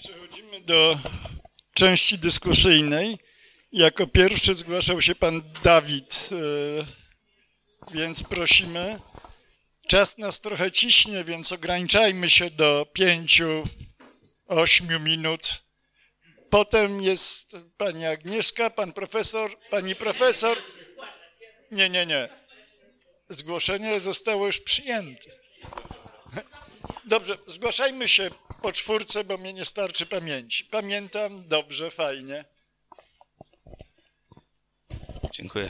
Przechodzimy do części dyskusyjnej. Jako pierwszy zgłaszał się pan Dawid, więc prosimy. Czas nas trochę ciśnie, więc ograniczajmy się do 5-8 minut. Potem jest pani Agnieszka, pan profesor, pani profesor. Nie. Zgłoszenie zostało już przyjęte. Dobrze, zgłaszajmy się po czwórce, bo mnie nie starczy pamięci. Pamiętam, dobrze, fajnie. Dziękuję.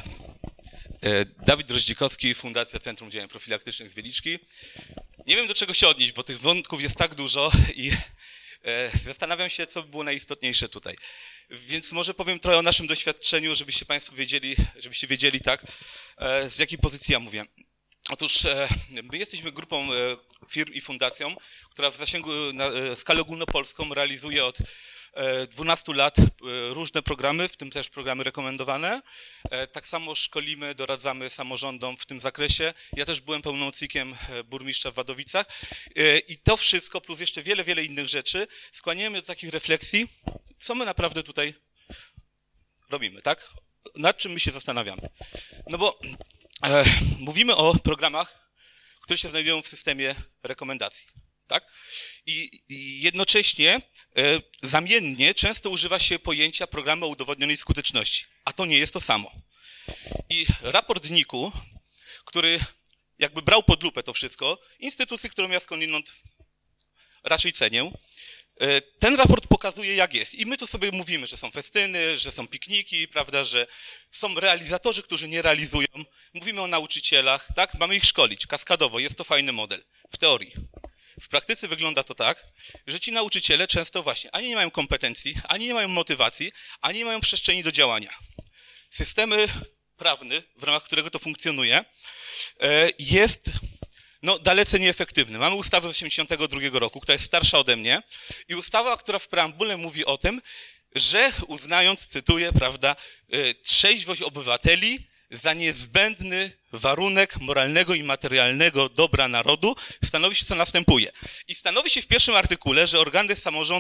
Dawid Droździkowski, Fundacja Centrum Działań Profilaktycznych z Wieliczki. Nie wiem, do czego się odnieść, bo tych wątków jest tak dużo i zastanawiam się, co by było najistotniejsze tutaj. Więc może powiem trochę o naszym doświadczeniu, żebyście Państwo wiedzieli tak, z jakiej pozycji ja mówię. Otóż my jesteśmy grupą firm i fundacją, która w zasięgu na skalę ogólnopolską realizuje od 12 lat różne programy, w tym też programy rekomendowane. Tak samo szkolimy, doradzamy samorządom w tym zakresie. Ja też byłem pełnomocnikiem burmistrza w Wadowicach i to wszystko, plus jeszcze wiele innych rzeczy, skłaniamy do takich refleksji, co my naprawdę tutaj robimy, tak? Nad czym my się zastanawiamy. No bo mówimy o programach, które się znajdują w systemie rekomendacji, tak? I jednocześnie zamiennie często używa się pojęcia programy o udowodnionej skuteczności, a to nie jest to samo. I raport NIK-u, który jakby brał pod lupę to wszystko, instytucji, którą ja skądinąd raczej cenię, ten raport pokazuje, jak jest. I my tu sobie mówimy, że są festyny, że są pikniki, prawda, że są realizatorzy, którzy nie realizują. Mówimy o nauczycielach, tak? Mamy ich szkolić kaskadowo, jest to fajny model w teorii. W praktyce wygląda to tak, że ci nauczyciele często właśnie ani nie mają kompetencji, ani nie mają motywacji, ani nie mają przestrzeni do działania. Systemy prawny, w ramach którego to funkcjonuje, jest dalece nieefektywny. Mamy ustawę z 1982 roku, która jest starsza ode mnie i ustawa, która w preambule mówi o tym, że uznając, cytuję, prawda, trzeźwość obywateli za niezbędny warunek moralnego i materialnego dobra narodu, stanowi się, co następuje. I stanowi się w pierwszym artykule, że organy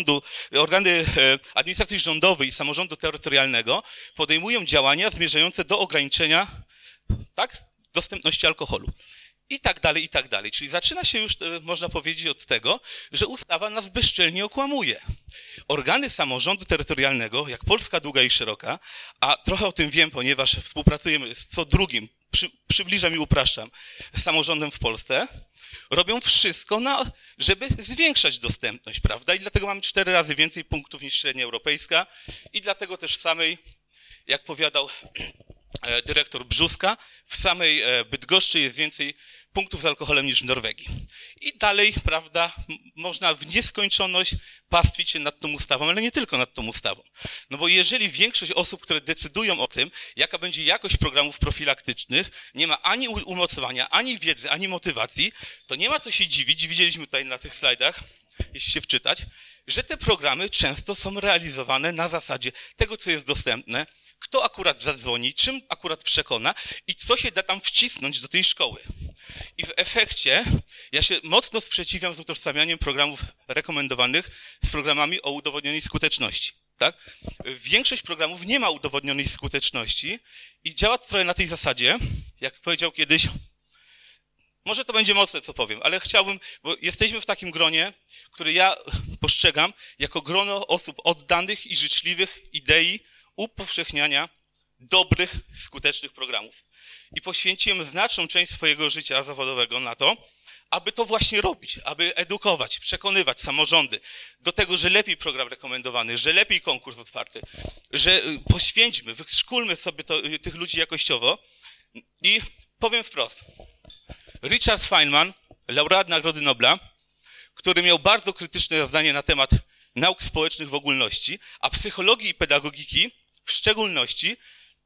administracji rządowej i samorządu terytorialnego podejmują działania zmierzające do ograniczenia, tak, dostępności alkoholu. I tak dalej. Czyli zaczyna się już, można powiedzieć, od tego, że ustawa nas bezczelnie okłamuje. Organy samorządu terytorialnego, jak Polska długa i szeroka, a trochę o tym wiem, ponieważ współpracujemy z co drugim, przybliżam i upraszczam, z samorządem w Polsce, robią wszystko, żeby zwiększać dostępność, prawda? I dlatego mamy 4 razy więcej punktów niż średnia europejska i dlatego też w samej, jak powiadał dyrektor Brzuska, w samej Bydgoszczy jest więcej punktów z alkoholem niż w Norwegii. I dalej, prawda, można w nieskończoność pastwić się nad tą ustawą, ale nie tylko nad tą ustawą. No bo jeżeli większość osób, które decydują o tym, jaka będzie jakość programów profilaktycznych, nie ma ani umocowania, ani wiedzy, ani motywacji, to nie ma co się dziwić, widzieliśmy tutaj na tych slajdach, jeśli się wczytać, że te programy często są realizowane na zasadzie tego, co jest dostępne, kto akurat zadzwoni, czym akurat przekona i co się da tam wcisnąć do tej szkoły. I w efekcie ja się mocno sprzeciwiam z utożsamianiem programów rekomendowanych z programami o udowodnionej skuteczności. Tak? Większość programów nie ma udowodnionej skuteczności i działa to trochę na tej zasadzie, jak powiedział kiedyś, może to będzie mocne, co powiem, ale chciałbym, bo jesteśmy w takim gronie, które ja postrzegam jako grono osób oddanych i życzliwych idei upowszechniania dobrych, skutecznych programów. I poświęciłem znaczną część swojego życia zawodowego na to, aby to właśnie robić, aby edukować, przekonywać samorządy do tego, że lepiej program rekomendowany, że lepiej konkurs otwarty, że poświęćmy, wyszkolmy sobie tych ludzi jakościowo i powiem wprost. Richard Feynman, laureat Nagrody Nobla, który miał bardzo krytyczne zdanie na temat nauk społecznych w ogólności, a psychologii i pedagogiki w szczególności,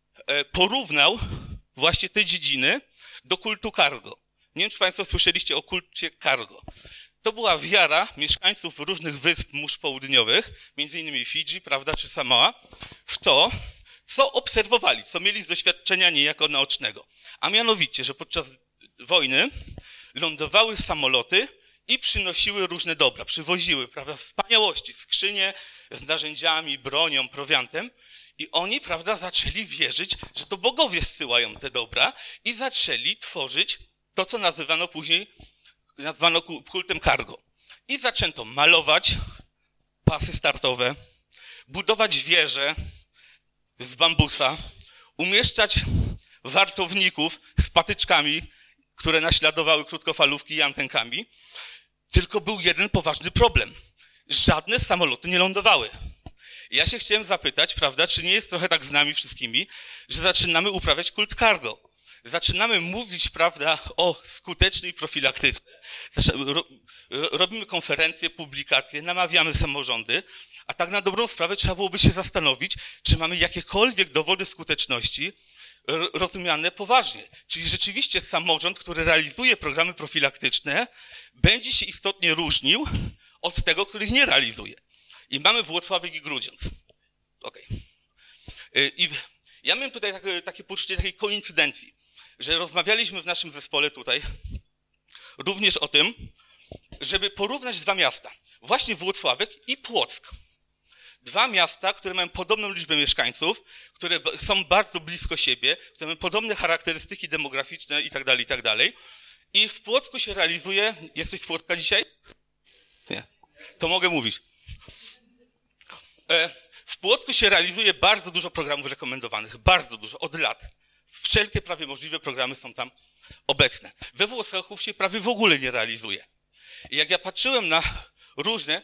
porównał właśnie te dziedziny do kultu cargo. Nie wiem, czy Państwo słyszeliście o kulcie cargo. To była wiara mieszkańców różnych wysp mórz południowych, między innymi Fidżi, prawda, czy Samoa, w to, co obserwowali, co mieli z doświadczenia niejako naocznego. A mianowicie, że podczas wojny lądowały samoloty i przynosiły różne dobra, przywoziły, prawda, wspaniałości, skrzynie z narzędziami, bronią, prowiantem i oni, prawda, zaczęli wierzyć, że to bogowie zsyłają te dobra i zaczęli tworzyć to, co nazwano kultem cargo. I zaczęto malować pasy startowe, budować wieże z bambusa, umieszczać wartowników z patyczkami, które naśladowały krótkofalówki i antenkami. Tylko był jeden poważny problem. Żadne samoloty nie lądowały. Ja się chciałem zapytać, prawda, czy nie jest trochę tak z nami wszystkimi, że zaczynamy uprawiać kult cargo. Zaczynamy mówić, prawda, o skutecznej profilaktyce. Robimy konferencje, publikacje, namawiamy samorządy, a tak na dobrą sprawę trzeba byłoby się zastanowić, czy mamy jakiekolwiek dowody skuteczności rozumiane poważnie. Czyli rzeczywiście samorząd, który realizuje programy profilaktyczne, będzie się istotnie różnił od tego, który ich nie realizuje. I mamy Włocławek i Grudziądz. Okay. I ja miałem tutaj takie poczucie takiej koincydencji, że rozmawialiśmy w naszym zespole tutaj również o tym, żeby porównać dwa miasta. Właśnie Włocławek i Płock. Dwa miasta, które mają podobną liczbę mieszkańców, które są bardzo blisko siebie, które mają podobne charakterystyki demograficzne itd., itd. I w Płocku się realizuje... Jesteś z Płocka dzisiaj? Nie. To mogę mówić. W Płocku się realizuje bardzo dużo programów rekomendowanych. Bardzo dużo, od lat. Wszelkie prawie możliwe programy są tam obecne. We Włocławku się prawie w ogóle nie realizuje. I jak ja patrzyłem na różne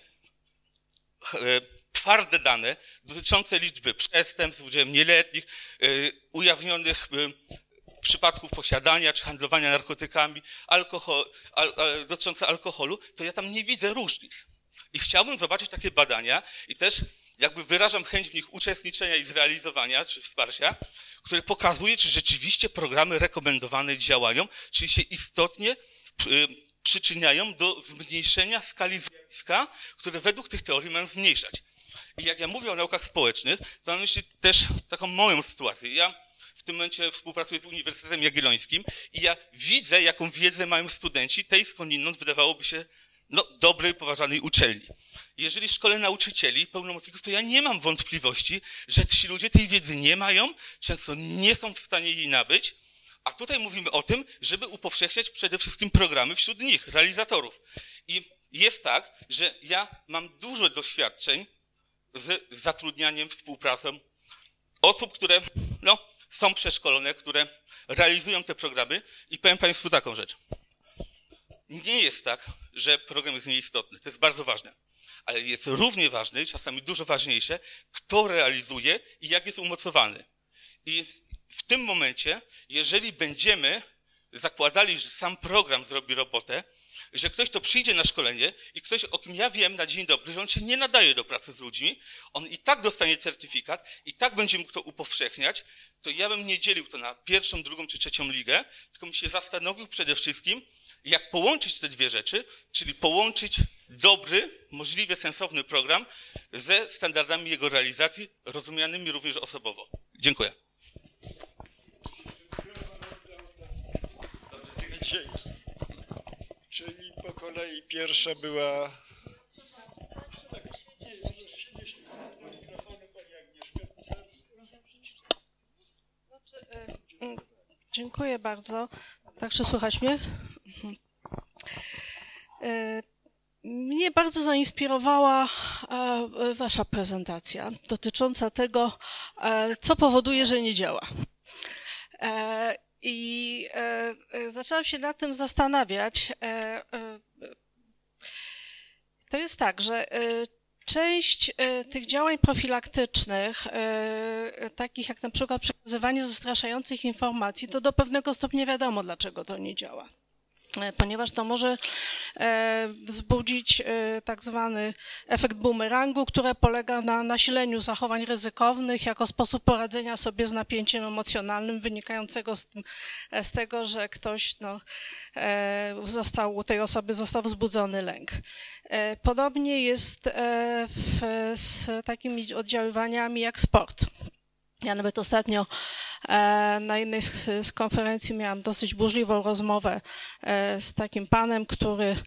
twarde dane dotyczące liczby przestępstw z udziałem nieletnich, ujawnionych przypadków posiadania czy handlowania narkotykami, dotyczące alkoholu, to ja tam nie widzę różnic. I chciałbym zobaczyć takie badania i też jakby wyrażam chęć w nich uczestniczenia i zrealizowania czy wsparcia, które pokazuje, czy rzeczywiście programy rekomendowane działają, czyli się istotnie przyczyniają do zmniejszenia skali zjawiska, które według tych teorii mają zmniejszać. I jak ja mówię o naukach społecznych, to mam na myśli też taką moją sytuację. Ja w tym momencie współpracuję z Uniwersytetem Jagiellońskim i ja widzę, jaką wiedzę mają studenci tej skądinąd wydawałoby się dobrej, poważanej uczelni. Jeżeli szkole nauczycieli, pełnomocników, to ja nie mam wątpliwości, że ci ludzie tej wiedzy nie mają, często nie są w stanie jej nabyć, a tutaj mówimy o tym, żeby upowszechniać przede wszystkim programy wśród nich, realizatorów. I jest tak, że ja mam dużo doświadczeń z zatrudnianiem, współpracą osób, które są przeszkolone, które realizują te programy i powiem Państwu taką rzecz. Nie jest tak, że program jest nieistotny, to jest bardzo ważne, ale jest równie ważne i czasami dużo ważniejsze, kto realizuje i jak jest umocowany. I w tym momencie, jeżeli będziemy zakładali, że sam program zrobi robotę, że ktoś, kto przyjdzie na szkolenie i ktoś, o kim ja wiem na dzień dobry, że on się nie nadaje do pracy z ludźmi, on i tak dostanie certyfikat, i tak będzie mógł to upowszechniać, to ja bym nie dzielił to na pierwszą, drugą czy trzecią ligę, tylko bym się zastanowił przede wszystkim, jak połączyć te dwie rzeczy, czyli połączyć dobry, możliwie sensowny program ze standardami jego realizacji, rozumianymi również osobowo. Dziękuję. Czyli po kolei pierwsza była... Dziękuję bardzo. Tak, czy słychać mnie? Mnie bardzo zainspirowała wasza prezentacja dotycząca tego, co powoduje, że nie działa. I zaczęłam się nad tym zastanawiać. To jest tak, że część tych działań profilaktycznych, takich jak na przykład przekazywanie zastraszających informacji, to do pewnego stopnia wiadomo, dlaczego to nie działa. Ponieważ to może wzbudzić tak zwany efekt bumerangu, który polega na nasileniu zachowań ryzykownych jako sposób poradzenia sobie z napięciem emocjonalnym wynikającego z tego, że ktoś u tej osoby został wzbudzony lęk. Podobnie jest z takimi oddziaływaniami jak sport. Ja nawet ostatnio na jednej z konferencji miałam dosyć burzliwą rozmowę z takim panem, który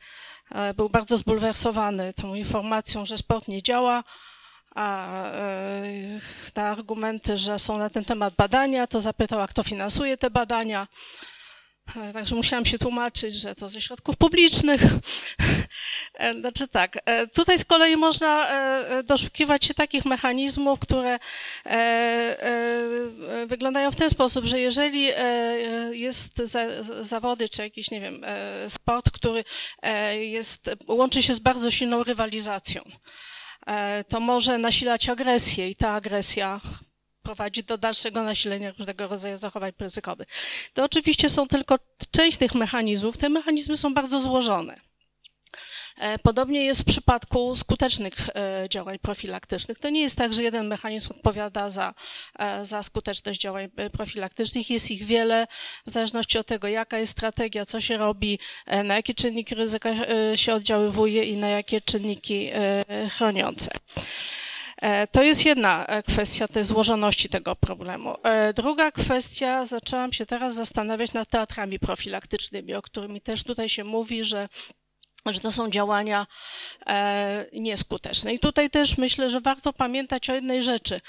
był bardzo zbulwersowany tą informacją, że sport nie działa, a na argumenty, że są na ten temat badania, to zapytał, a kto finansuje te badania. Także musiałam się tłumaczyć, że to ze środków publicznych. Znaczy tak, tutaj z kolei można doszukiwać się takich mechanizmów, które wyglądają w ten sposób, że jeżeli jest zawody, czy jakiś, nie wiem, sport, który łączy się z bardzo silną rywalizacją, to może nasilać agresję i ta agresja prowadzi do dalszego nasilenia różnego rodzaju zachowań ryzykowych. To oczywiście są tylko część tych mechanizmów. Te mechanizmy są bardzo złożone. Podobnie jest w przypadku skutecznych działań profilaktycznych. To nie jest tak, że jeden mechanizm odpowiada za skuteczność działań profilaktycznych. Jest ich wiele, w zależności od tego, jaka jest strategia, co się robi, na jakie czynniki ryzyka się oddziaływuje i na jakie czynniki chroniące. To jest jedna kwestia tej złożoności tego problemu. Druga kwestia, zaczęłam się teraz zastanawiać nad teatrami profilaktycznymi, o którymi też tutaj się mówi, że to są działania nieskuteczne. I tutaj też myślę, że warto pamiętać o jednej rzeczy.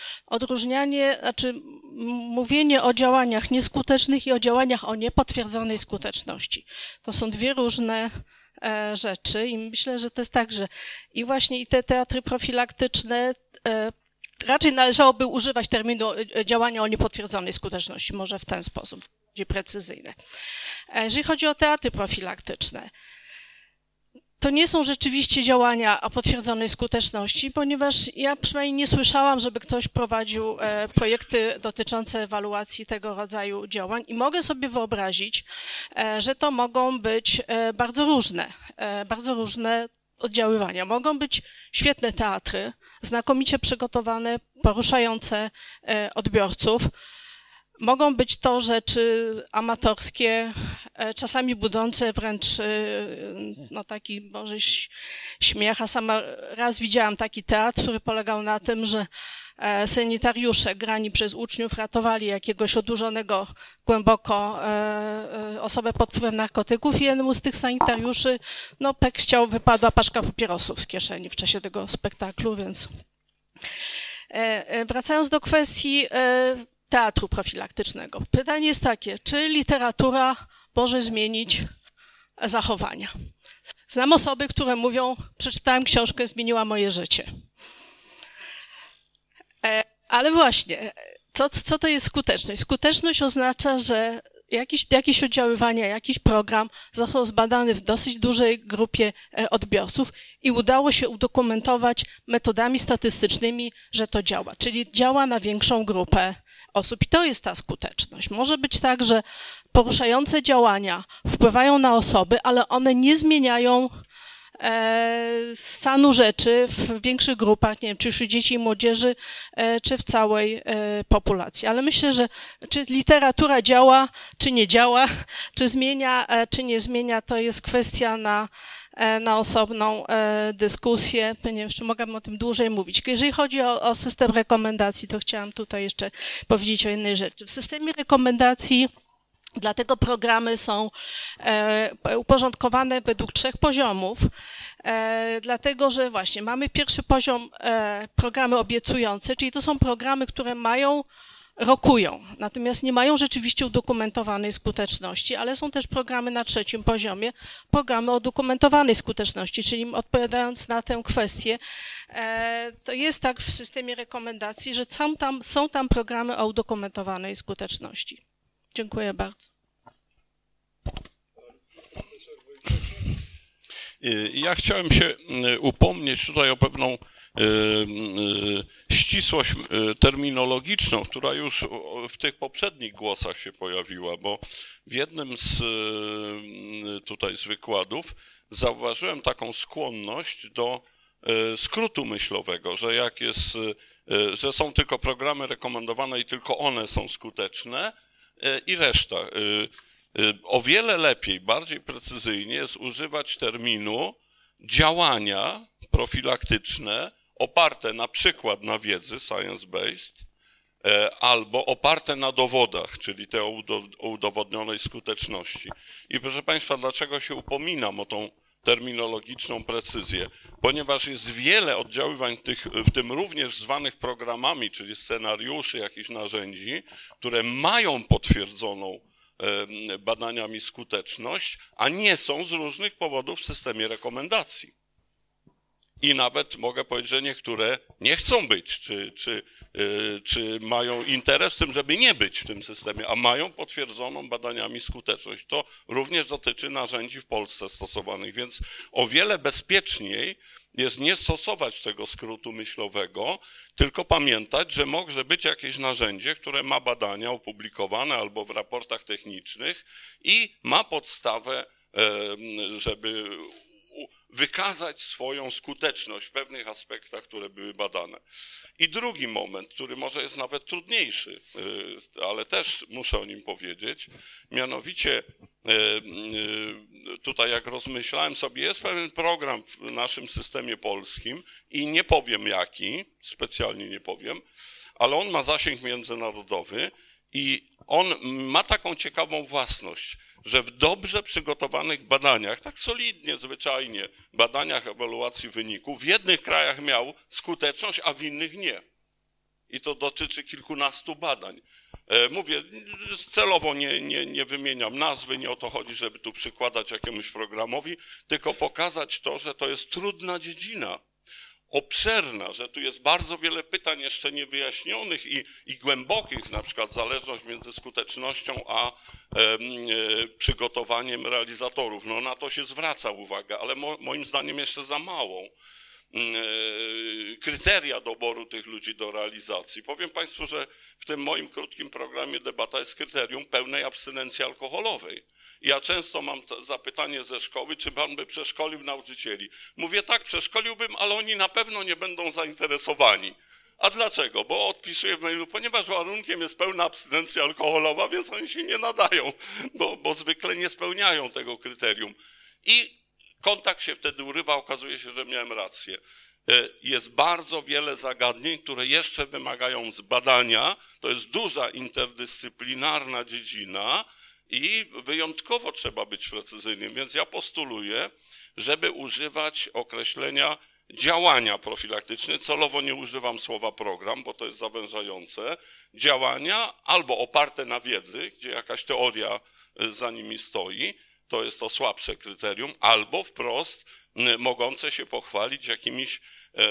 Mówienie o działaniach nieskutecznych i o działaniach o niepotwierdzonej skuteczności. To są dwie różne rzeczy i myślę, że to jest tak, że i właśnie i te teatry profilaktyczne raczej należałoby używać terminu działania o niepotwierdzonej skuteczności, może w ten sposób, bardziej precyzyjne. Jeżeli chodzi o teatry profilaktyczne, to nie są rzeczywiście działania o potwierdzonej skuteczności, ponieważ ja przynajmniej nie słyszałam, żeby ktoś prowadził projekty dotyczące ewaluacji tego rodzaju działań i mogę sobie wyobrazić, że to mogą być bardzo różne oddziaływania. Mogą być świetne teatry, znakomicie przygotowane, poruszające odbiorców. Mogą być to rzeczy amatorskie, czasami budzące wręcz taki może śmiech, a sama raz widziałam taki teatr, który polegał na tym, że sanitariusze grani przez uczniów ratowali jakiegoś odurzonego głęboko osobę pod wpływem narkotyków i jednemu z tych sanitariuszy pek ściał, wypadła paczka papierosów z kieszeni w czasie tego spektaklu, więc wracając do kwestii teatru profilaktycznego. Pytanie jest takie, czy literatura może zmienić zachowania? Znam osoby, które mówią, przeczytałem książkę, zmieniła moje życie. Ale właśnie, co to jest skuteczność? Skuteczność oznacza, że jakieś oddziaływanie, jakiś program został zbadany w dosyć dużej grupie odbiorców i udało się udokumentować metodami statystycznymi, że to działa, czyli działa na większą grupę osób. I to jest ta skuteczność. Może być tak, że poruszające działania wpływają na osoby, ale one nie zmieniają stanu rzeczy w większych grupach, nie wiem, czy wśród dzieci i młodzieży, czy w całej populacji. Ale myślę, że czy literatura działa, czy nie działa, czy zmienia, czy nie zmienia, to jest kwestia na osobną dyskusję. Nie wiem, jeszcze mogłabym o tym dłużej mówić. Jeżeli chodzi o system rekomendacji, to chciałam tutaj jeszcze powiedzieć o jednej rzeczy. W systemie rekomendacji dlatego programy są uporządkowane według 3 poziomów, dlatego że właśnie mamy pierwszy poziom programy obiecujące, czyli to są programy, które rokują, natomiast nie mają rzeczywiście udokumentowanej skuteczności, ale są też programy na 3. poziomie, programy o udokumentowanej skuteczności, czyli odpowiadając na tę kwestię, to jest tak w systemie rekomendacji, że są tam programy o udokumentowanej skuteczności. Dziękuję bardzo. Ja chciałem się upomnieć tutaj o pewną ścisłość terminologiczną, która już w tych poprzednich głosach się pojawiła, bo w jednym z wykładów zauważyłem taką skłonność do skrótu myślowego, że są tylko programy rekomendowane i tylko one są skuteczne i reszta. O wiele lepiej, bardziej precyzyjnie jest używać terminu działania profilaktyczne oparte na przykład na wiedzy science-based albo oparte na dowodach, czyli te o udowodnionej skuteczności. I proszę Państwa, dlaczego się upominam o tą terminologiczną precyzję, ponieważ jest wiele oddziaływań w tym również zwanych programami, czyli scenariuszy, jakichś narzędzi, które mają potwierdzoną badaniami skuteczność, a nie są z różnych powodów w systemie rekomendacji. I nawet mogę powiedzieć, że niektóre nie chcą być, czy mają interes w tym, żeby nie być w tym systemie, a mają potwierdzoną badaniami skuteczność. To również dotyczy narzędzi w Polsce stosowanych, więc o wiele bezpieczniej jest nie stosować tego skrótu myślowego, tylko pamiętać, że może być jakieś narzędzie, które ma badania opublikowane albo w raportach technicznych i ma podstawę, żeby wykazać swoją skuteczność w pewnych aspektach, które były badane. I drugi moment, który może jest nawet trudniejszy, ale też muszę o nim powiedzieć, mianowicie tutaj jak rozmyślałem sobie, jest pewien program w naszym systemie polskim i nie powiem jaki, specjalnie nie powiem, ale on ma zasięg międzynarodowy i on ma taką ciekawą własność, że w dobrze przygotowanych badaniach, tak solidnie, zwyczajnie, badaniach ewaluacji wyników, w jednych krajach miał skuteczność, a w innych nie. I to dotyczy kilkunastu badań. Mówię, celowo nie wymieniam nazwy, nie o to chodzi, żeby tu przykładać jakiemuś programowi, tylko pokazać to, że to jest trudna dziedzina, obszerna, że tu jest bardzo wiele pytań jeszcze niewyjaśnionych i głębokich, na przykład zależność między skutecznością a przygotowaniem realizatorów. No na to się zwraca uwagę, ale moim zdaniem jeszcze za małą. Kryteria doboru tych ludzi do realizacji. Powiem Państwu, że w tym moim krótkim programie debata jest kryterium pełnej abstynencji alkoholowej. Ja często mam zapytanie ze szkoły, czy pan by przeszkolił nauczycieli. Mówię tak, przeszkoliłbym, ale oni na pewno nie będą zainteresowani. A dlaczego? Bo odpisuję w mailu, ponieważ warunkiem jest pełna abstynencja alkoholowa, więc oni się nie nadają, bo zwykle nie spełniają tego kryterium. I kontakt się wtedy urywa, okazuje się, że miałem rację. Jest bardzo wiele zagadnień, które jeszcze wymagają zbadania. To jest duża interdyscyplinarna dziedzina i wyjątkowo trzeba być precyzyjnym. Więc ja postuluję, żeby używać określenia działania profilaktyczne. Celowo nie używam słowa program, bo to jest zawężające. Działania albo oparte na wiedzy, gdzie jakaś teoria za nimi stoi, to jest to słabsze kryterium, albo wprost mogące się pochwalić jakimiś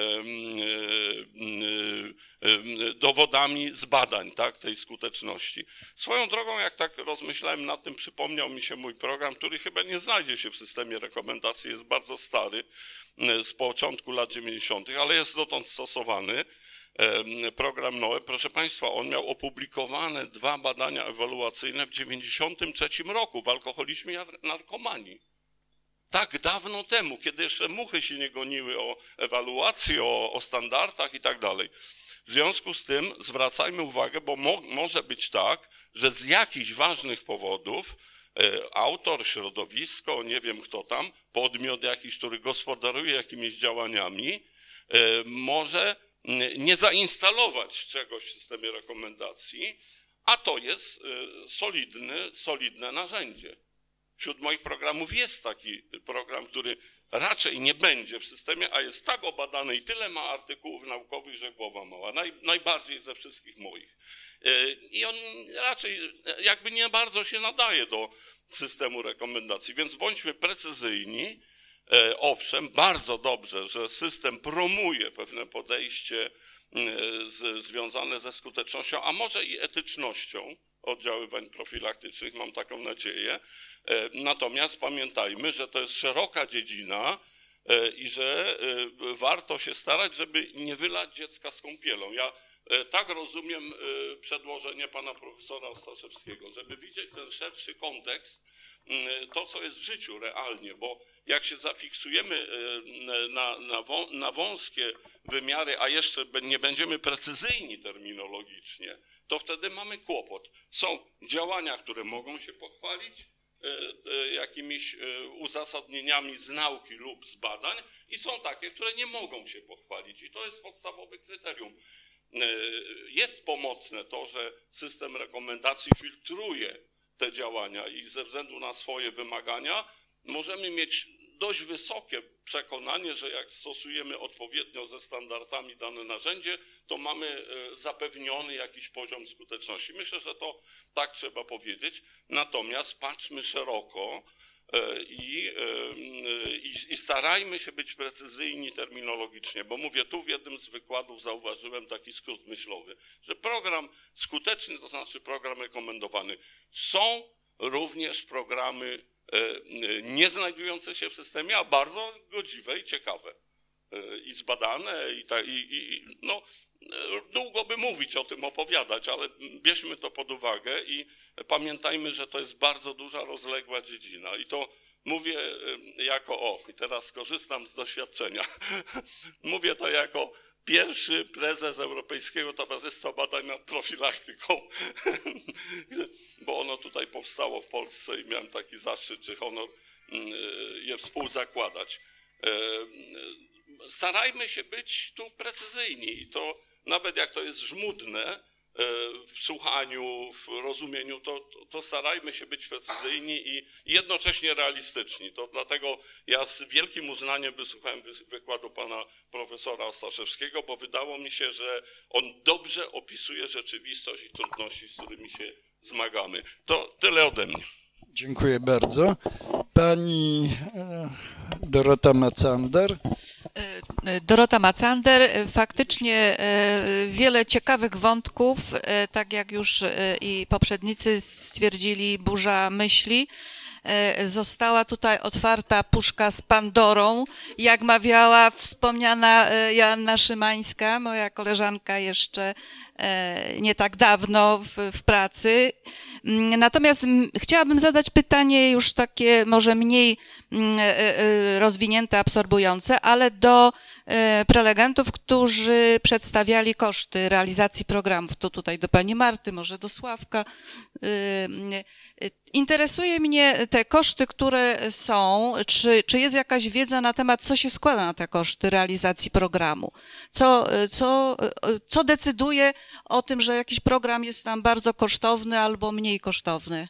dowodami z badań, tak, tej skuteczności. Swoją drogą, jak tak rozmyślałem nad tym, przypomniał mi się mój program, który chyba nie znajdzie się w systemie rekomendacji, jest bardzo stary, z początku lat 90., ale jest dotąd stosowany. Program NOE, proszę Państwa, on miał opublikowane 2 badania ewaluacyjne w 1993 roku w alkoholizmie i narkomanii. Tak dawno temu, kiedy jeszcze muchy się nie goniły o ewaluacji, o standardach i tak dalej. W związku z tym zwracajmy uwagę, bo może być tak, że z jakichś ważnych powodów autor, środowisko, nie wiem kto tam, podmiot jakiś, który gospodaruje jakimiś działaniami, może nie zainstalować czegoś w systemie rekomendacji, a to jest solidne narzędzie. Wśród moich programów jest taki program, który raczej nie będzie w systemie, a jest tak obadany i tyle ma artykułów naukowych, że głowa mała. Najbardziej ze wszystkich moich. I on raczej jakby nie bardzo się nadaje do systemu rekomendacji, więc bądźmy precyzyjni. Owszem, bardzo dobrze, że system promuje pewne podejście związane ze skutecznością, a może i etycznością oddziaływań profilaktycznych, mam taką nadzieję. Natomiast pamiętajmy, że to jest szeroka dziedzina i że warto się starać, żeby nie wylać dziecka z kąpielą. Ja tak rozumiem przedłożenie pana profesora Ostaszewskiego, żeby widzieć ten szerszy kontekst, to co jest w życiu realnie, bo jak się zafiksujemy na wąskie wymiary, a jeszcze nie będziemy precyzyjni terminologicznie, to wtedy mamy kłopot. Są działania, które mogą się pochwalić jakimiś uzasadnieniami z nauki lub z badań i są takie, które nie mogą się pochwalić i to jest podstawowe kryterium. Jest pomocne to, że system rekomendacji filtruje te działania i ze względu na swoje wymagania możemy mieć dość wysokie przekonanie, że jak stosujemy odpowiednio ze standardami dane narzędzie, to mamy zapewniony jakiś poziom skuteczności. Myślę, że to tak trzeba powiedzieć. Natomiast patrzmy szeroko i starajmy się być precyzyjni terminologicznie, bo mówię, tu w jednym z wykładów zauważyłem taki skrót myślowy, że program skuteczny to znaczy program rekomendowany. Są również programy nie znajdujące się w systemie, a bardzo godziwe i ciekawe i zbadane no, długo by mówić o tym, opowiadać, ale bierzmy to pod uwagę i pamiętajmy, że to jest bardzo duża, rozległa dziedzina i to mówię jako, i teraz skorzystam z doświadczenia, mówię to jako pierwszy prezes Europejskiego Towarzystwa Badań nad Profilaktyką, bo ono tutaj powstało w Polsce i miałem taki zaszczyt czy honor je współzakładać. Starajmy się być tu precyzyjni i to nawet jak to jest żmudne w słuchaniu, w rozumieniu, to starajmy się być precyzyjni i jednocześnie realistyczni. To dlatego ja z wielkim uznaniem wysłuchałem wykładu pana profesora Ostaszewskiego, bo wydało mi się, że on dobrze opisuje rzeczywistość i trudności, z którymi się zmagamy. To tyle ode mnie. Dziękuję bardzo. Pani Dorota Macander. Dorota Macander. Faktycznie wiele ciekawych wątków, tak jak już i poprzednicy stwierdzili, burza myśli. Została tutaj otwarta puszka z Pandorą, jak mawiała wspomniana Joanna Szymańska, moja koleżanka jeszcze nie tak dawno w pracy. Natomiast chciałabym zadać pytanie już takie może mniej rozwinięte, absorbujące, ale do prelegentów, którzy przedstawiali koszty realizacji programów. To tutaj do pani Marty, może do Sławka. Interesuje mnie te koszty, które są, czy jest jakaś wiedza na temat, co się składa na te koszty realizacji programu? Co decyduje o tym, że jakiś program jest tam bardzo kosztowny albo mniej kosztowny?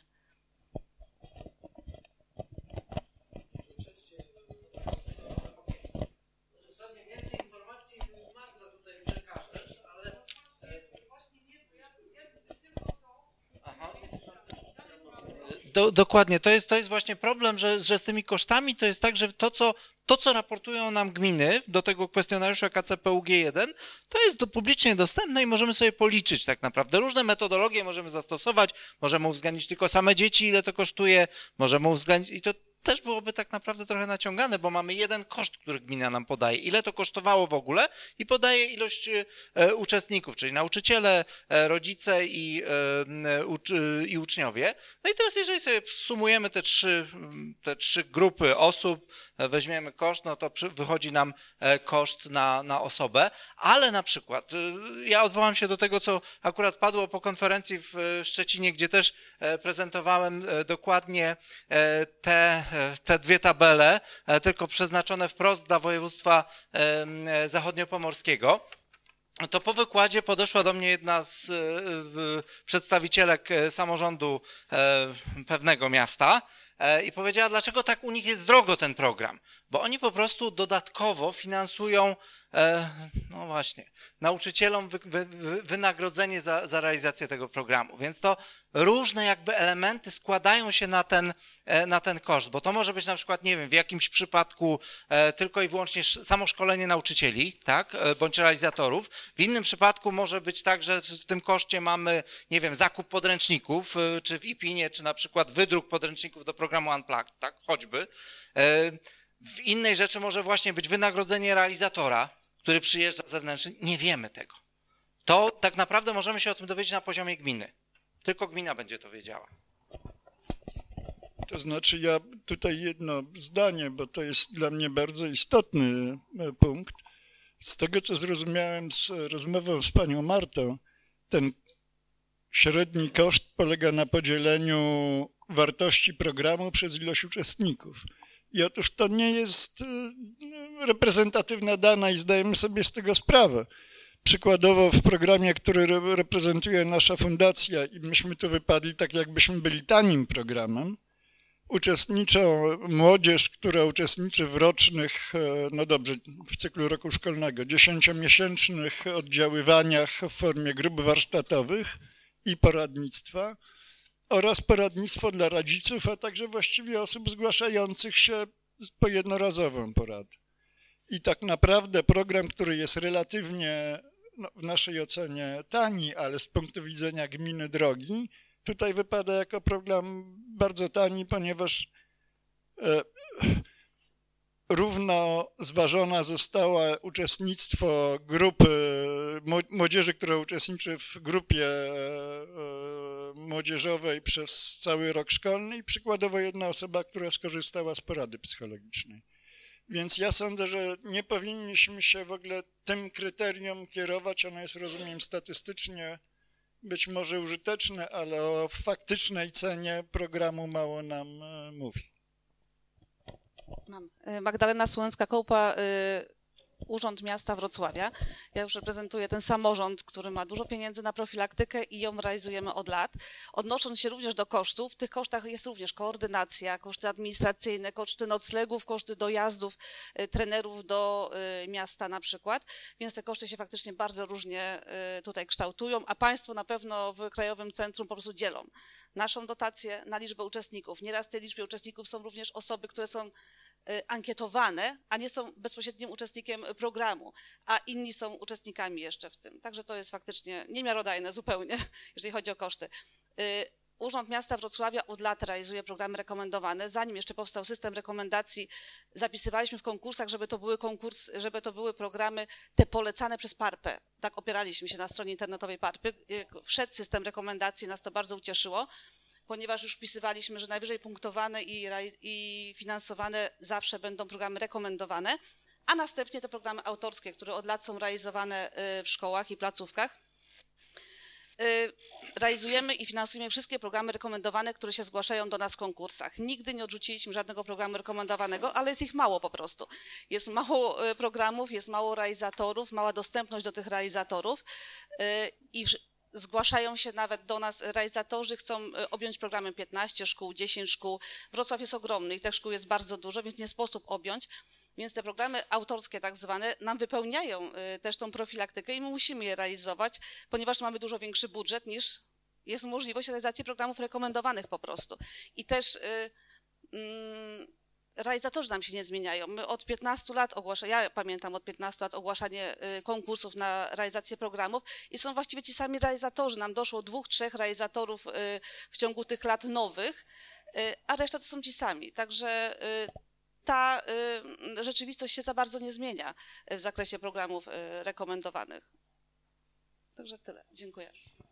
Dokładnie, to jest właśnie problem, że z tymi kosztami to jest tak, że to, co raportują nam gminy do tego kwestionariusza KCPUG1, to jest publicznie dostępne i możemy sobie policzyć tak naprawdę. Różne metodologie możemy zastosować, możemy uwzględnić tylko same dzieci, ile to kosztuje, możemy uwzględnić i to też byłoby tak naprawdę trochę naciągane, bo mamy jeden koszt, który gmina nam podaje, ile to kosztowało w ogóle i podaje ilość uczestników, czyli nauczyciele, rodzice i uczniowie. No i teraz jeżeli sobie sumujemy te trzy grupy osób, weźmiemy koszt, no to wychodzi nam koszt na osobę, ale na przykład ja odwołam się do tego, co akurat padło po konferencji w Szczecinie, gdzie też prezentowałem dokładnie te dwie tabele, tylko przeznaczone wprost dla województwa zachodniopomorskiego. To po wykładzie podeszła do mnie jedna z przedstawicielek samorządu pewnego miasta i powiedziała, dlaczego tak u nich jest drogo ten program. Bo oni po prostu dodatkowo finansują, no właśnie, nauczycielom wynagrodzenie za realizację tego programu. Więc to różne jakby elementy składają się na ten koszt, bo to może być na przykład, nie wiem, w jakimś przypadku tylko i wyłącznie samo szkolenie nauczycieli, tak, bądź realizatorów. W innym przypadku może być tak, że w tym koszcie mamy, nie wiem, zakup podręczników, czy w IPIN-ie, czy na przykład wydruk podręczników do programu Unplugged, tak, choćby. W innej rzeczy może właśnie być wynagrodzenie realizatora, który przyjeżdża zewnętrznie. Nie wiemy tego. To tak naprawdę możemy się o tym dowiedzieć na poziomie gminy. Tylko gmina będzie to wiedziała. To znaczy ja tutaj jedno zdanie, bo to jest dla mnie bardzo istotny punkt. Z tego, co zrozumiałem z rozmową z panią Martą, ten średni koszt polega na podzieleniu wartości programu przez ilość uczestników. I otóż to nie jest reprezentatywna dana i zdajemy sobie z tego sprawę. Przykładowo w programie, który reprezentuje nasza fundacja i myśmy tu wypadli tak, jakbyśmy byli tanim programem, uczestniczą młodzież, która uczestniczy w rocznych, no dobrze, w cyklu roku szkolnego, 10-miesięcznych oddziaływaniach w formie grup warsztatowych i poradnictwa oraz poradnictwo dla rodziców, a także właściwie osób zgłaszających się po jednorazową poradę. I tak naprawdę program, który jest relatywnie, no, w naszej ocenie tani, ale z punktu widzenia gminy drogi, tutaj wypada jako program bardzo tani, ponieważ równo zważona została uczestnictwo grupy młodzieży, która uczestniczy w grupie młodzieżowej przez cały rok szkolny i przykładowo jedna osoba, która skorzystała z porady psychologicznej. Więc ja sądzę, że nie powinniśmy się w ogóle tym kryterium kierować. Ono jest, rozumiem, statystycznie być może użyteczne, ale o faktycznej cenie programu mało nam mówi. Mam. Magdalena Słęcka-Kołpa, Urząd Miasta Wrocławia. Ja już reprezentuję ten samorząd, który ma dużo pieniędzy na profilaktykę i ją realizujemy od lat. Odnosząc się również do kosztów, w tych kosztach jest również koordynacja, koszty administracyjne, koszty noclegów, koszty dojazdów trenerów do miasta na przykład, więc te koszty się faktycznie bardzo różnie tutaj kształtują, a państwo na pewno w Krajowym Centrum po prostu dzielą naszą dotację na liczbę uczestników. Nieraz w tej liczbie uczestników są również osoby, które są ankietowane, a nie są bezpośrednim uczestnikiem programu, a inni są uczestnikami jeszcze w tym. Także to jest faktycznie niemiarodajne zupełnie, jeżeli chodzi o koszty. Urząd Miasta Wrocławia od lat realizuje programy rekomendowane. Zanim jeszcze powstał system rekomendacji, zapisywaliśmy w konkursach, żeby to były programy te polecane przez PARP-ę. Tak opieraliśmy się na stronie internetowej PARP-y. Wszedł system rekomendacji, nas to bardzo ucieszyło, ponieważ już wpisywaliśmy, że najwyżej punktowane i finansowane zawsze będą programy rekomendowane, a następnie te programy autorskie, które od lat są realizowane w szkołach i placówkach. Realizujemy i finansujemy wszystkie programy rekomendowane, które się zgłaszają do nas w konkursach. Nigdy nie odrzuciliśmy żadnego programu rekomendowanego, ale jest ich mało po prostu. Jest mało programów, jest mało realizatorów, mała dostępność do tych realizatorów i zgłaszają się nawet do nas realizatorzy, chcą objąć programem 15 szkół, 10 szkół. Wrocław jest ogromny i tych szkół jest bardzo dużo, więc nie sposób objąć. Więc te programy autorskie tak zwane nam wypełniają też tą profilaktykę i my musimy je realizować, ponieważ mamy dużo większy budżet niż jest możliwość realizacji programów rekomendowanych po prostu. I też realizatorzy nam się nie zmieniają. My od 15 lat ja pamiętam od 15 lat ogłaszanie konkursów na realizację programów i są właściwie ci sami realizatorzy. Nam doszło 2-3 realizatorów w ciągu tych lat nowych, a reszta to są ci sami. Także ta rzeczywistość się za bardzo nie zmienia w zakresie programów rekomendowanych. Także tyle. Dziękuję.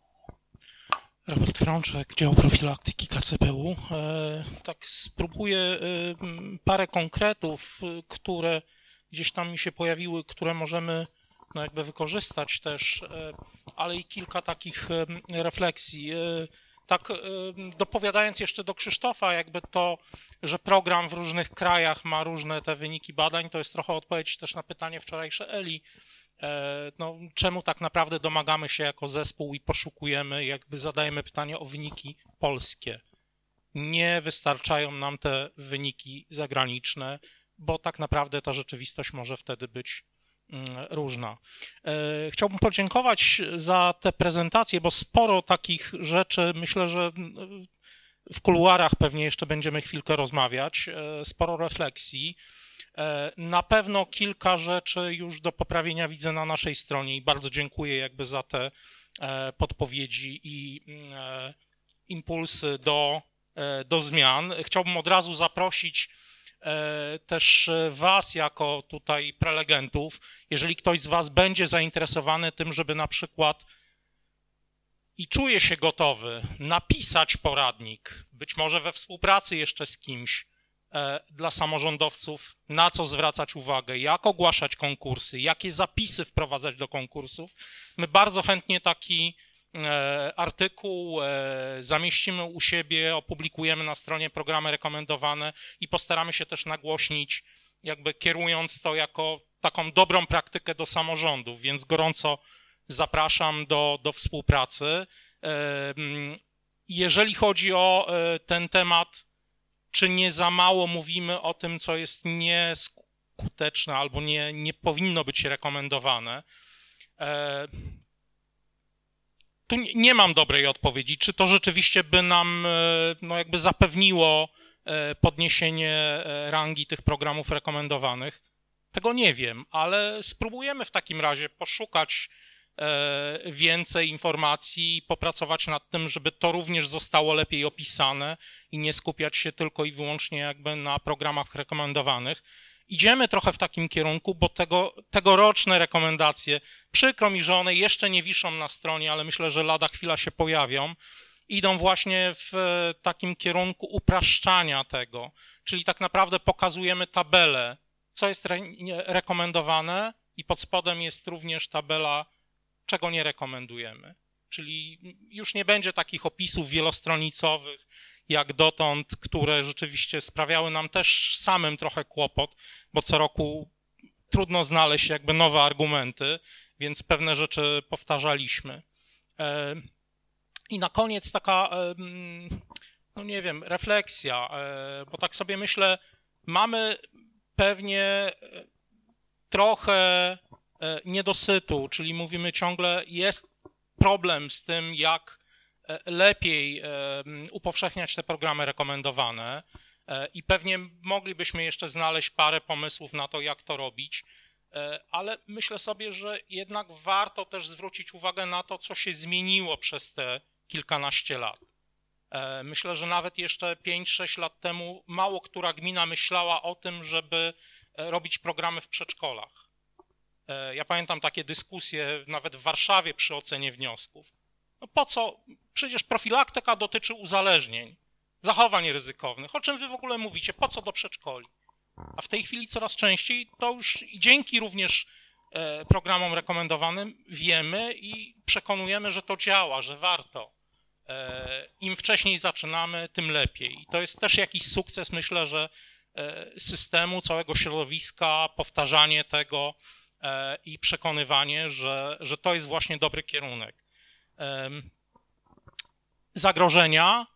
Robert Frączek, dział profilaktyki KCPU. Tak spróbuję parę konkretów, które gdzieś tam mi się pojawiły, które możemy no jakby wykorzystać też, ale i kilka takich refleksji. Tak dopowiadając jeszcze do Krzysztofa, jakby to, że program w różnych krajach ma różne te wyniki badań, to jest trochę odpowiedź też na pytanie wczorajsze Eli. No, czemu tak naprawdę domagamy się jako zespół i poszukujemy, jakby zadajemy pytanie o wyniki polskie. Nie wystarczają nam te wyniki zagraniczne, bo tak naprawdę ta rzeczywistość może wtedy być różna. Chciałbym podziękować za te prezentacje, bo sporo takich rzeczy, myślę, że w kuluarach pewnie jeszcze będziemy chwilkę rozmawiać, sporo refleksji. Na pewno kilka rzeczy już do poprawienia widzę na naszej stronie i bardzo dziękuję jakby za te podpowiedzi i impulsy do zmian. Chciałbym od razu zaprosić też was jako tutaj prelegentów, jeżeli ktoś z was będzie zainteresowany tym, żeby na przykład i czuje się gotowy napisać poradnik, być może we współpracy jeszcze z kimś, dla samorządowców, na co zwracać uwagę, jak ogłaszać konkursy, jakie zapisy wprowadzać do konkursów. My bardzo chętnie taki artykuł zamieścimy u siebie, opublikujemy na stronie programy rekomendowane i postaramy się też nagłośnić, jakby kierując to jako taką dobrą praktykę do samorządów, więc gorąco zapraszam do współpracy. Jeżeli chodzi o ten temat, czy nie za mało mówimy o tym, co jest nieskuteczne albo nie powinno być rekomendowane. Tu nie mam dobrej odpowiedzi, czy to rzeczywiście by nam no jakby zapewniło podniesienie rangi tych programów rekomendowanych. Tego nie wiem, ale spróbujemy w takim razie poszukać więcej informacji i popracować nad tym, żeby to również zostało lepiej opisane i nie skupiać się tylko i wyłącznie jakby na programach rekomendowanych. Idziemy trochę w takim kierunku, bo tegoroczne rekomendacje, przykro mi, że one jeszcze nie wiszą na stronie, ale myślę, że lada chwila się pojawią, idą właśnie w takim kierunku upraszczania tego, czyli tak naprawdę pokazujemy tabelę, co jest rekomendowane i pod spodem jest również tabela, czego nie rekomendujemy. Czyli już nie będzie takich opisów wielostronicowych jak dotąd, które rzeczywiście sprawiały nam też samym trochę kłopot, bo co roku trudno znaleźć jakby nowe argumenty, więc pewne rzeczy powtarzaliśmy. I na koniec taka, no nie wiem, refleksja, bo tak sobie myślę, mamy pewnie trochę niedosytu, czyli mówimy ciągle, jest problem z tym, jak lepiej upowszechniać te programy rekomendowane i pewnie moglibyśmy jeszcze znaleźć parę pomysłów na to, jak to robić, ale myślę sobie, że jednak warto też zwrócić uwagę na to, co się zmieniło przez te kilkanaście lat. Myślę, że nawet jeszcze 5-6 lat temu mało która gmina myślała o tym, żeby robić programy w przedszkolach. Ja pamiętam takie dyskusje nawet w Warszawie przy ocenie wniosków. No po co? Przecież profilaktyka dotyczy uzależnień, zachowań ryzykownych. O czym wy w ogóle mówicie? Po co do przedszkoli? A w tej chwili coraz częściej to już i dzięki również programom rekomendowanym wiemy i przekonujemy, że to działa, że warto. Im wcześniej zaczynamy, tym lepiej. I to jest też jakiś sukces, myślę, że systemu, całego środowiska, powtarzanie tego i przekonywanie, że to jest właśnie dobry kierunek. Zagrożenia.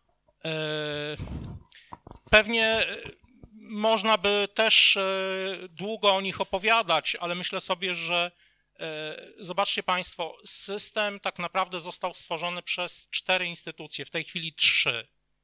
Pewnie można by też długo o nich opowiadać, ale myślę sobie, że zobaczcie Państwo, system tak naprawdę został stworzony przez 4 instytucje, w tej chwili 3.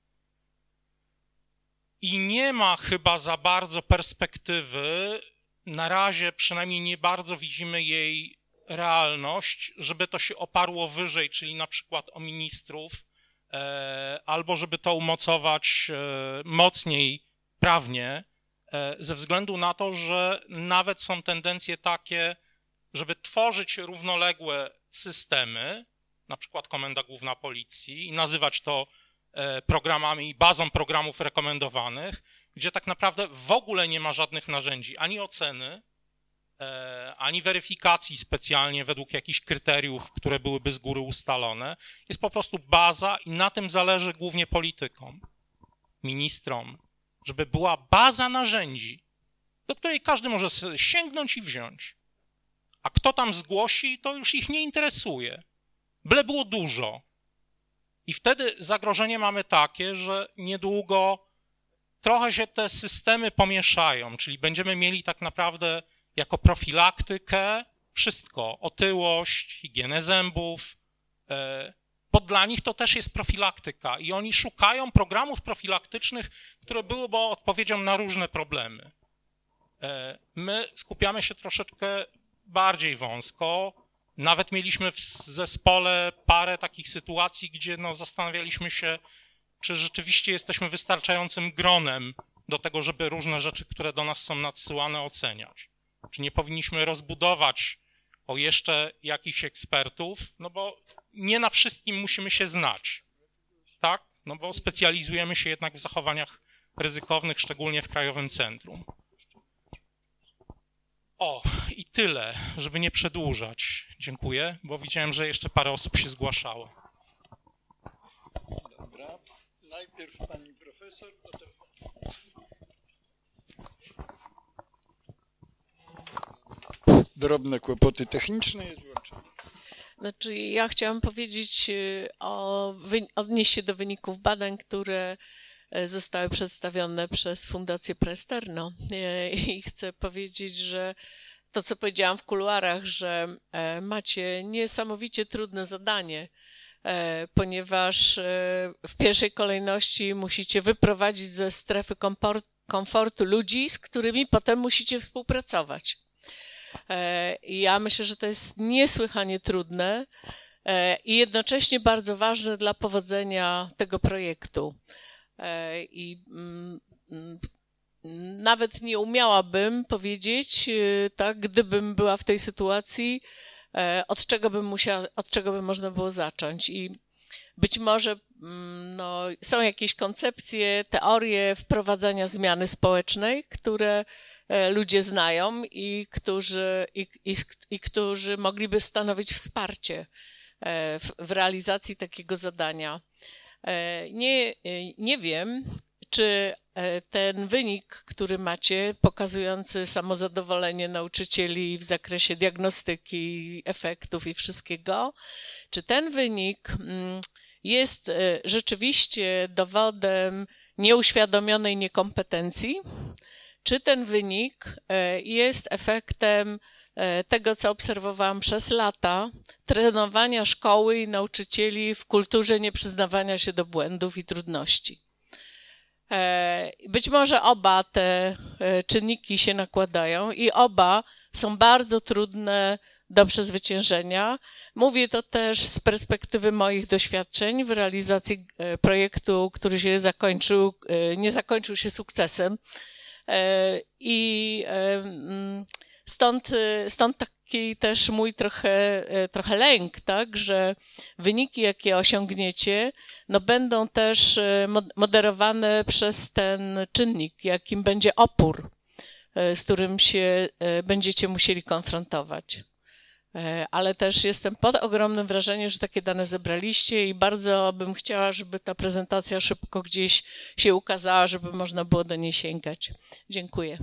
I nie ma chyba za bardzo perspektywy, na razie przynajmniej nie bardzo widzimy jej realność, żeby to się oparło wyżej, czyli na przykład o ministrów, albo żeby to umocować mocniej prawnie, ze względu na to, że nawet są tendencje takie, żeby tworzyć równoległe systemy, na przykład Komenda Główna Policji, i nazywać to programami, bazą programów rekomendowanych, gdzie tak naprawdę w ogóle nie ma żadnych narzędzi, ani oceny, ani weryfikacji specjalnie według jakichś kryteriów, które byłyby z góry ustalone. Jest po prostu baza i na tym zależy głównie politykom, ministrom, żeby była baza narzędzi, do której każdy może sięgnąć i wziąć. A kto tam zgłosi, to już ich nie interesuje. Byle było dużo. I wtedy zagrożenie mamy takie, że niedługo trochę się te systemy pomieszają, czyli będziemy mieli tak naprawdę jako profilaktykę wszystko, otyłość, higienę zębów, bo dla nich to też jest profilaktyka i oni szukają programów profilaktycznych, które byłyby odpowiedzią na różne problemy. My skupiamy się troszeczkę bardziej wąsko, nawet mieliśmy w zespole parę takich sytuacji, gdzie no, zastanawialiśmy się, czy rzeczywiście jesteśmy wystarczającym gronem do tego, żeby różne rzeczy, które do nas są nadsyłane, oceniać. Czy nie powinniśmy rozbudować o jeszcze jakichś ekspertów, no bo nie na wszystkim musimy się znać, tak? No bo specjalizujemy się jednak w zachowaniach ryzykownych, szczególnie w Krajowym Centrum. O, i tyle, żeby nie przedłużać. Dziękuję, bo widziałem, że jeszcze parę osób się zgłaszało. Dobra, najpierw pani profesor, potem... Drobne kłopoty techniczne, jest włączone. Znaczy, ja chciałam powiedzieć, odnieść się do wyników badań, które zostały przedstawione przez Fundację Praesterno. I chcę powiedzieć, że to, co powiedziałam w kuluarach, że macie niesamowicie trudne zadanie, ponieważ w pierwszej kolejności musicie wyprowadzić ze strefy komfortu ludzi, z którymi potem musicie współpracować. I ja myślę, że to jest niesłychanie trudne i jednocześnie bardzo ważne dla powodzenia tego projektu. I nawet nie umiałabym powiedzieć, tak, gdybym była w tej sytuacji, od czego by można było zacząć. I być może są jakieś koncepcje, teorie wprowadzania zmiany społecznej, które ludzie znają i którzy mogliby stanowić wsparcie w realizacji takiego zadania. Nie wiem, czy ten wynik, który macie, pokazujący samozadowolenie nauczycieli w zakresie diagnostyki, efektów i wszystkiego, czy ten wynik jest rzeczywiście dowodem nieuświadomionej niekompetencji, czy ten wynik jest efektem tego, co obserwowałam przez lata, trenowania szkoły i nauczycieli w kulturze nieprzyznawania się do błędów i trudności. Być może oba te czynniki się nakładają i oba są bardzo trudne do przezwyciężenia. Mówię to też z perspektywy moich doświadczeń w realizacji projektu, który się nie zakończył się sukcesem. I stąd taki też mój trochę lęk, tak, że wyniki, jakie osiągniecie, będą też moderowane przez ten czynnik, jakim będzie opór, z którym się będziecie musieli konfrontować. Ale też jestem pod ogromnym wrażeniem, że takie dane zebraliście i bardzo bym chciała, żeby ta prezentacja szybko gdzieś się ukazała, żeby można było do niej sięgać. Dziękuję.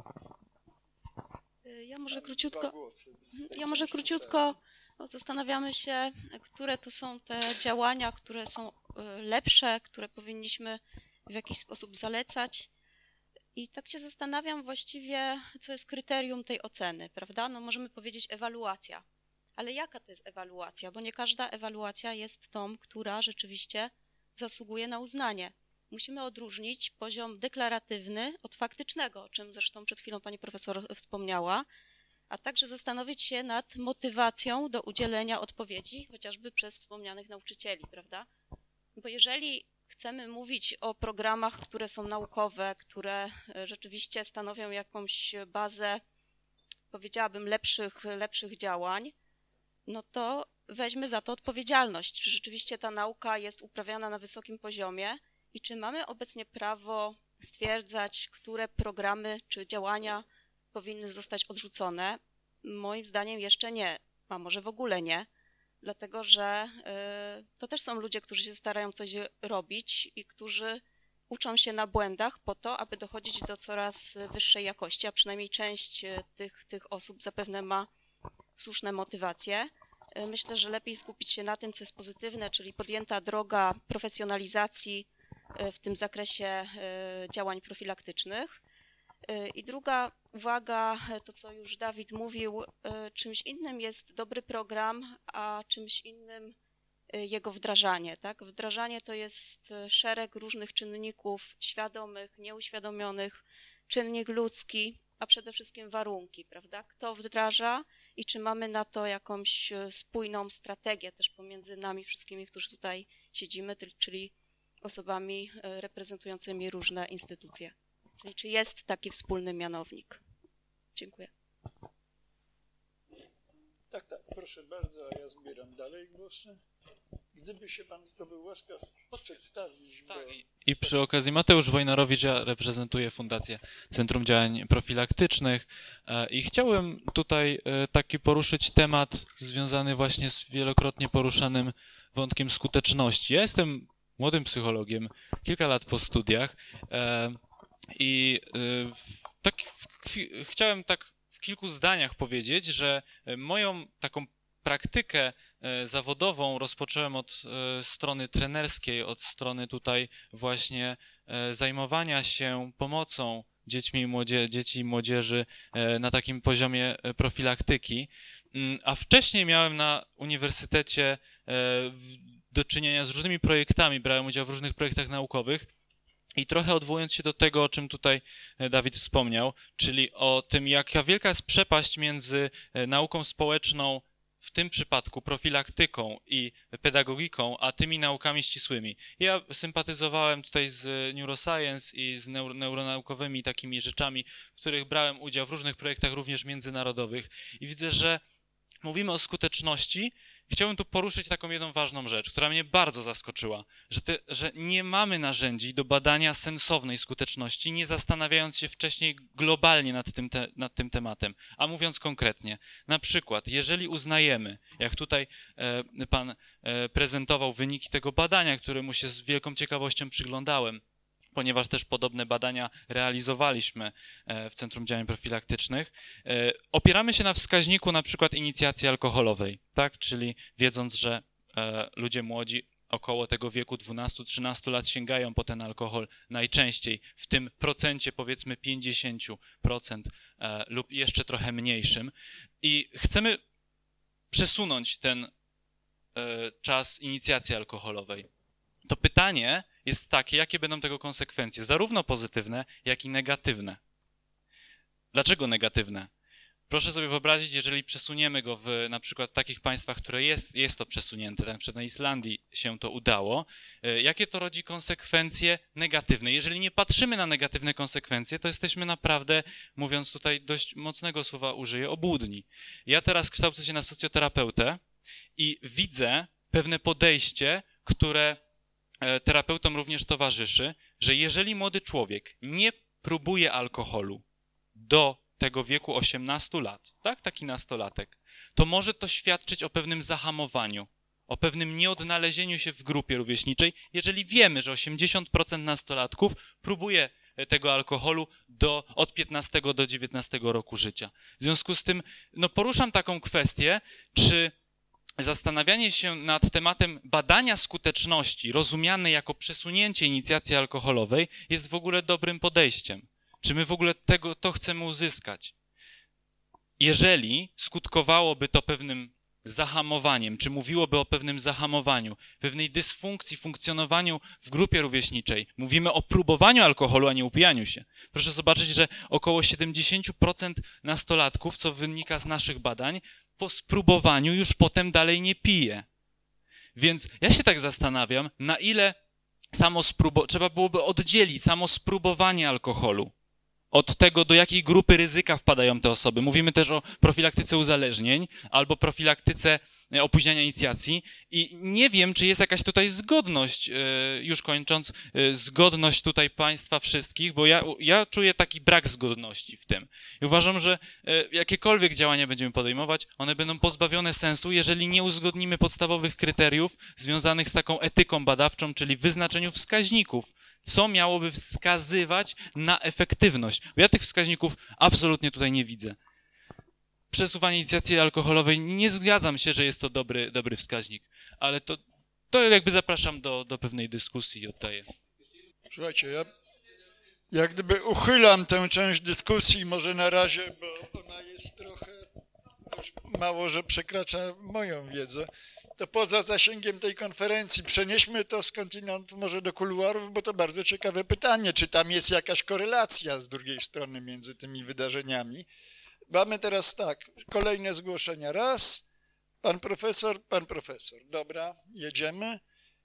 Ja może króciutko zastanawiamy się, które to są te działania, które są lepsze, które powinniśmy w jakiś sposób zalecać. I tak się zastanawiam właściwie, co jest kryterium tej oceny, prawda? Możemy powiedzieć ewaluacja, ale jaka to jest ewaluacja? Bo nie każda ewaluacja jest tą, która rzeczywiście zasługuje na uznanie. Musimy odróżnić poziom deklaratywny od faktycznego, o czym zresztą przed chwilą pani profesor wspomniała, a także zastanowić się nad motywacją do udzielenia odpowiedzi, chociażby przez wspomnianych nauczycieli, prawda? Bo jeżeli chcemy mówić o programach, które są naukowe, które rzeczywiście stanowią jakąś bazę, powiedziałabym, lepszych działań, to weźmy za to odpowiedzialność. Czy rzeczywiście ta nauka jest uprawiana na wysokim poziomie i czy mamy obecnie prawo stwierdzać, które programy czy działania powinny zostać odrzucone? Moim zdaniem jeszcze nie, a może w ogóle nie. Dlatego, że to też są ludzie, którzy się starają coś robić i którzy uczą się na błędach po to, aby dochodzić do coraz wyższej jakości, a przynajmniej część tych osób zapewne ma słuszne motywacje. Myślę, że lepiej skupić się na tym, co jest pozytywne, czyli podjęta droga profesjonalizacji w tym zakresie działań profilaktycznych. I druga uwaga, to co już Dawid mówił, czymś innym jest dobry program, a czymś innym jego wdrażanie. Tak? Wdrażanie to jest szereg różnych czynników świadomych, nieuświadomionych, czynnik ludzki, a przede wszystkim warunki, prawda? Kto wdraża i czy mamy na to jakąś spójną strategię też pomiędzy nami wszystkimi, którzy tutaj siedzimy, czyli osobami reprezentującymi różne instytucje. Czyli czy jest taki wspólny mianownik? Dziękuję. Tak, proszę bardzo, a ja zbieram dalej głosy. Gdyby się pan tylko był łaskaw przedstawić. Tak, i przy okazji Mateusz Wojnarowicz, ja reprezentuję Fundację Centrum Działań Profilaktycznych i chciałem tutaj taki poruszyć temat związany właśnie z wielokrotnie poruszanym wątkiem skuteczności. Ja jestem młodym psychologiem, kilka lat po studiach i chciałem tak w kilku zdaniach powiedzieć, że moją taką praktykę zawodową rozpocząłem od strony trenerskiej, od strony tutaj właśnie zajmowania się pomocą dzieci i młodzieży na takim poziomie profilaktyki, a wcześniej miałem na uniwersytecie do czynienia z różnymi projektami, brałem udział w różnych projektach naukowych i trochę odwołując się do tego, o czym tutaj Dawid wspomniał, czyli o tym, jaka wielka jest przepaść między nauką społeczną, w tym przypadku profilaktyką i pedagogiką, a tymi naukami ścisłymi. Ja sympatyzowałem tutaj z neuroscience i z neuronaukowymi takimi rzeczami, w których brałem udział w różnych projektach, również międzynarodowych i widzę, że mówimy o skuteczności. Chciałbym tu poruszyć taką jedną ważną rzecz, która mnie bardzo zaskoczyła, że nie mamy narzędzi do badania sensownej skuteczności, nie zastanawiając się wcześniej globalnie nad tym tematem. A mówiąc konkretnie, na przykład, jeżeli uznajemy, jak tutaj pan prezentował wyniki tego badania, któremu się z wielką ciekawością przyglądałem, ponieważ też podobne badania realizowaliśmy w Centrum Działań Profilaktycznych, opieramy się na wskaźniku na przykład inicjacji alkoholowej, tak? Czyli wiedząc, że ludzie młodzi około tego wieku 12-13 lat sięgają po ten alkohol najczęściej, w tym procencie powiedzmy 50% lub jeszcze trochę mniejszym i chcemy przesunąć ten czas inicjacji alkoholowej. To pytanie jest takie, jakie będą tego konsekwencje, zarówno pozytywne, jak i negatywne. Dlaczego negatywne? Proszę sobie wyobrazić, jeżeli przesuniemy go w na przykład takich państwach, które jest to przesunięte, na przykład na Islandii się to udało, jakie to rodzi konsekwencje negatywne. Jeżeli nie patrzymy na negatywne konsekwencje, to jesteśmy naprawdę, mówiąc tutaj dość mocnego słowa użyję, obłudni. Ja teraz kształcę się na socjoterapeutę i widzę pewne podejście, które terapeutom również towarzyszy, że jeżeli młody człowiek nie próbuje alkoholu do tego wieku 18 lat, tak, taki nastolatek, to może to świadczyć o pewnym zahamowaniu, o pewnym nieodnalezieniu się w grupie rówieśniczej, jeżeli wiemy, że 80% nastolatków próbuje tego alkoholu od 15 do 19 roku życia. W związku z tym poruszam taką kwestię, czy zastanawianie się nad tematem badania skuteczności, rozumiane jako przesunięcie inicjacji alkoholowej, jest w ogóle dobrym podejściem. Czy my w ogóle to chcemy uzyskać? Jeżeli skutkowałoby to pewnym zahamowaniem, czy mówiłoby o pewnym zahamowaniu, pewnej dysfunkcji, funkcjonowaniu w grupie rówieśniczej, mówimy o próbowaniu alkoholu, a nie upijaniu się. Proszę zobaczyć, że około 70% nastolatków, co wynika z naszych badań, po spróbowaniu już potem dalej nie pije. Więc ja się tak zastanawiam, na ile trzeba byłoby oddzielić samo spróbowanie alkoholu od tego, do jakiej grupy ryzyka wpadają te osoby. Mówimy też o profilaktyce uzależnień albo profilaktyce opóźniania inicjacji i nie wiem, czy jest jakaś tutaj zgodność, już kończąc, zgodność tutaj państwa wszystkich, bo ja czuję taki brak zgodności w tym. I uważam, że jakiekolwiek działania będziemy podejmować, one będą pozbawione sensu, jeżeli nie uzgodnimy podstawowych kryteriów związanych z taką etyką badawczą, czyli wyznaczeniu wskaźników, co miałoby wskazywać na efektywność. Bo ja tych wskaźników absolutnie tutaj nie widzę. Przesuwanie inicjacji alkoholowej, nie zgadzam się, że jest to dobry wskaźnik, ale to jakby zapraszam do pewnej dyskusji i oddaję. Słuchajcie, ja jak gdyby uchylam tę część dyskusji może na razie, bo ona jest trochę już mało, że przekracza moją wiedzę. To poza zasięgiem tej konferencji przenieśmy to skądinąd może do kuluarów, bo to bardzo ciekawe pytanie, czy tam jest jakaś korelacja z drugiej strony między tymi wydarzeniami. Mamy teraz tak, kolejne zgłoszenia. Raz, pan profesor. Dobra, jedziemy.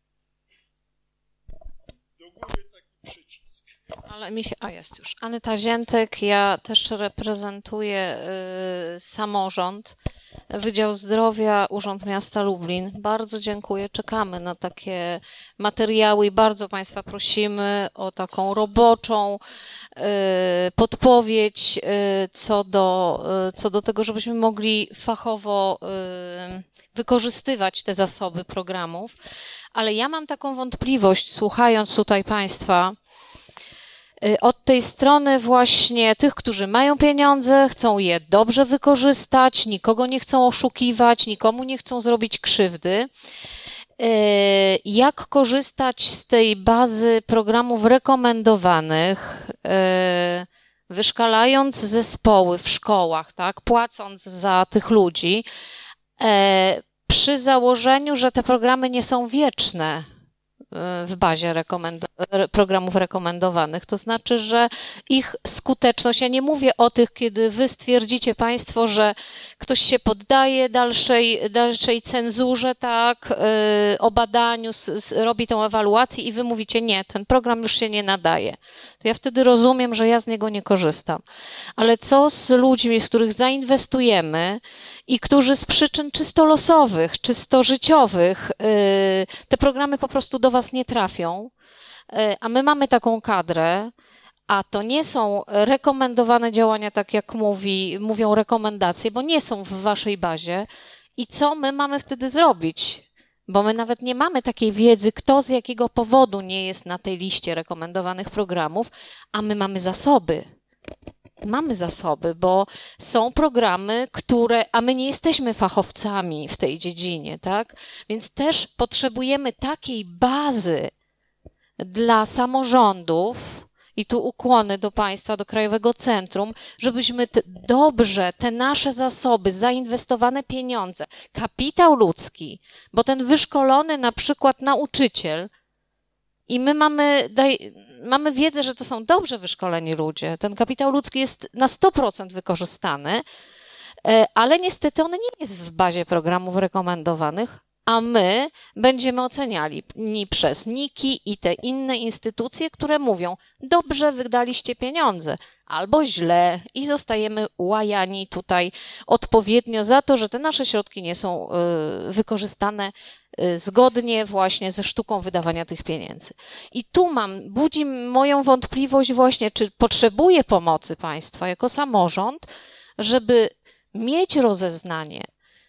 Do góry taki przycisk. Ale jest już. Anyta Ziętek, ja też reprezentuję samorząd, Wydział Zdrowia, Urząd Miasta Lublin. Bardzo dziękuję, czekamy na takie materiały i bardzo Państwa prosimy o taką roboczą podpowiedź co do tego, żebyśmy mogli fachowo wykorzystywać te zasoby programów. Ale ja mam taką wątpliwość, słuchając tutaj Państwa, od tej strony właśnie tych, którzy mają pieniądze, chcą je dobrze wykorzystać, nikogo nie chcą oszukiwać, nikomu nie chcą zrobić krzywdy. jak korzystać z tej bazy programów rekomendowanych, wyszkalając zespoły w szkołach, tak, płacąc za tych ludzi, przy założeniu, że te programy nie są wieczne w bazie programów rekomendowanych. To znaczy, że ich skuteczność, ja nie mówię o tych, kiedy wy stwierdzicie państwo, że ktoś się poddaje dalszej cenzurze, tak, o badaniu, robi tę ewaluację i wy mówicie, nie, ten program już się nie nadaje. To ja wtedy rozumiem, że ja z niego nie korzystam. Ale co z ludźmi, w których zainwestujemy i którzy z przyczyn czysto losowych, czysto życiowych, te programy po prostu do was nie trafią, a my mamy taką kadrę, a to nie są rekomendowane działania, tak jak mówią rekomendacje, bo nie są w waszej bazie. I co my mamy wtedy zrobić? Bo my nawet nie mamy takiej wiedzy, kto z jakiego powodu nie jest na tej liście rekomendowanych programów, a my mamy zasoby. Mamy zasoby, bo są programy, a my nie jesteśmy fachowcami w tej dziedzinie, tak? Więc też potrzebujemy takiej bazy dla samorządów, i tu ukłony do państwa, do Krajowego Centrum, żebyśmy dobrze te nasze zasoby, zainwestowane pieniądze, kapitał ludzki, bo ten wyszkolony na przykład nauczyciel, i my mamy wiedzę, że to są dobrze wyszkoleni ludzie. Ten kapitał ludzki jest na 100% wykorzystany, ale niestety on nie jest w bazie programów rekomendowanych, a my będziemy oceniali przez NIK-i i te inne instytucje, które mówią, dobrze wydaliście pieniądze, albo źle i zostajemy łajani tutaj odpowiednio za to, że te nasze środki nie są wykorzystane zgodnie właśnie ze sztuką wydawania tych pieniędzy. I tu budzi moją wątpliwość właśnie, czy potrzebuję pomocy państwa jako samorząd, żeby mieć rozeznanie.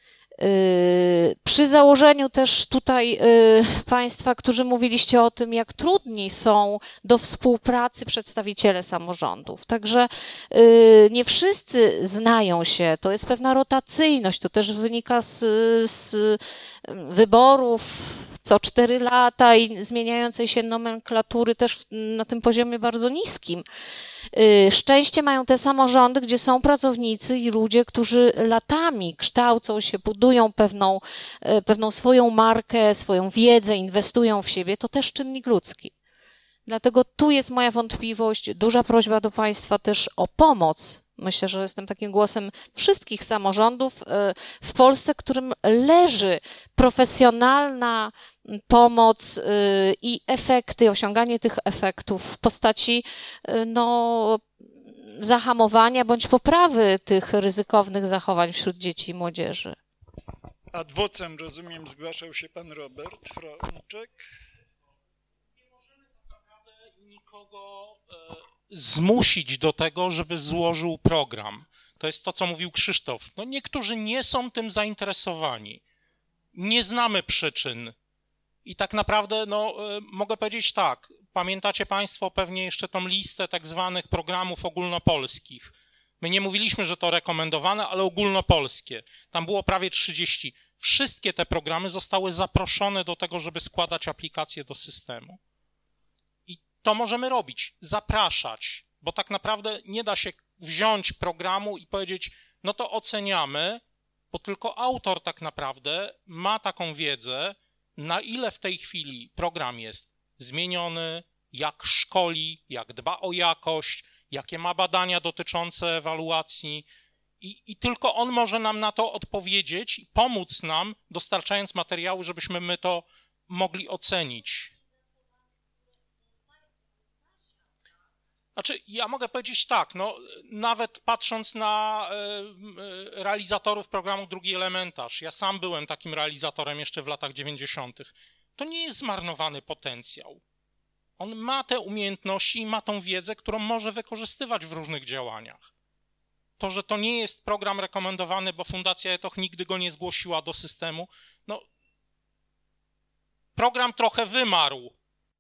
Przy założeniu też tutaj państwa, którzy mówiliście o tym, jak trudni są do współpracy przedstawiciele samorządów. Także nie wszyscy znają się, to jest pewna rotacyjność, to też wynika z wyborów co 4 lata i zmieniającej się nomenklatury też na tym poziomie bardzo niskim. Szczęście mają te samorządy, gdzie są pracownicy i ludzie, którzy latami kształcą się, budują pewną swoją markę, swoją wiedzę, inwestują w siebie. To też czynnik ludzki. Dlatego tu jest moja wątpliwość, duża prośba do państwa też o pomoc. Myślę, że jestem takim głosem wszystkich samorządów w Polsce, którym leży profesjonalna pomoc i efekty, osiąganie tych efektów w postaci zahamowania bądź poprawy tych ryzykownych zachowań wśród dzieci i młodzieży. Ad vocem, rozumiem, zgłaszał się pan Robert Frączek. Nie możemy tak naprawdę nikogo zmusić do tego, żeby złożył program. To jest to, co mówił Krzysztof. No, niektórzy nie są tym zainteresowani. Nie znamy przyczyn. I tak naprawdę, mogę powiedzieć tak, pamiętacie państwo pewnie jeszcze tą listę tak zwanych programów ogólnopolskich. My nie mówiliśmy, że to rekomendowane, ale ogólnopolskie. Tam było prawie 30. Wszystkie te programy zostały zaproszone do tego, żeby składać aplikacje do systemu. I to możemy robić, zapraszać, bo tak naprawdę nie da się wziąć programu i powiedzieć, no to oceniamy, bo tylko autor tak naprawdę ma taką wiedzę, na ile w tej chwili program jest zmieniony, jak szkoli, jak dba o jakość, jakie ma badania dotyczące ewaluacji i tylko on może nam na to odpowiedzieć i pomóc nam, dostarczając materiały, żebyśmy my to mogli ocenić. Znaczy, ja mogę powiedzieć tak, nawet patrząc na realizatorów programu Drugi Elementarz, ja sam byłem takim realizatorem jeszcze w latach 90. To nie jest zmarnowany potencjał. On ma te umiejętności i ma tą wiedzę, którą może wykorzystywać w różnych działaniach. To, że to nie jest program rekomendowany, bo Fundacja ETOH nigdy go nie zgłosiła do systemu, program trochę wymarł.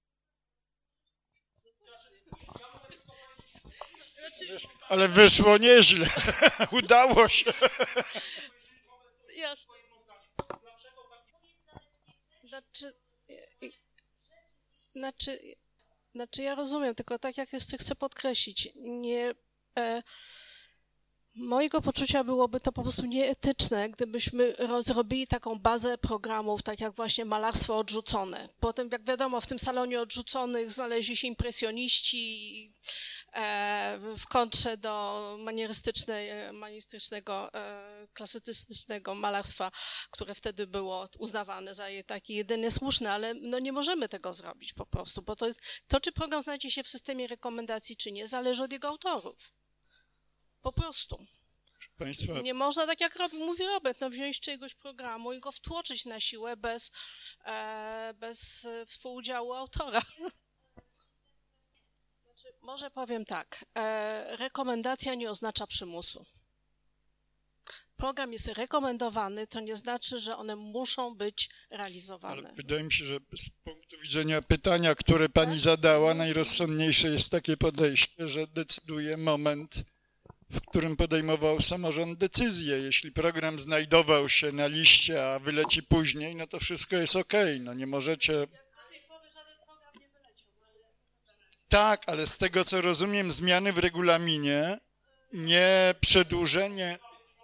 Ale wyszło nieźle. Udało się. Znaczy ja rozumiem, tylko tak jak jeszcze chcę podkreślić, mojego poczucia byłoby to po prostu nieetyczne, gdybyśmy zrobili taką bazę programów, tak jak właśnie malarstwo odrzucone. Potem, jak wiadomo, w tym salonie odrzuconych znaleźli się impresjoniści w kontrze do manierystycznego, klasycystycznego malarstwa, które wtedy było uznawane za takie jedynie słuszne, ale no nie możemy tego zrobić po prostu, bo to, czy program znajdzie się w systemie rekomendacji, czy nie, zależy od jego autorów. Po prostu. Państwa... Nie można, tak jak mówi Robert, wziąć czyjegoś programu i go wtłoczyć na siłę bez współudziału autora. Może powiem tak, rekomendacja nie oznacza przymusu. Program jest rekomendowany, to nie znaczy, że one muszą być realizowane. Ale wydaje mi się, że z punktu widzenia pytania, które pani zadała, najrozsądniejsze jest takie podejście, że decyduje moment, w którym podejmował samorząd decyzję. Jeśli program znajdował się na liście, a wyleci później, no to wszystko jest okej. No nie możecie... Tak, ale z tego, co rozumiem, zmiany w regulaminie, nie przedłużenie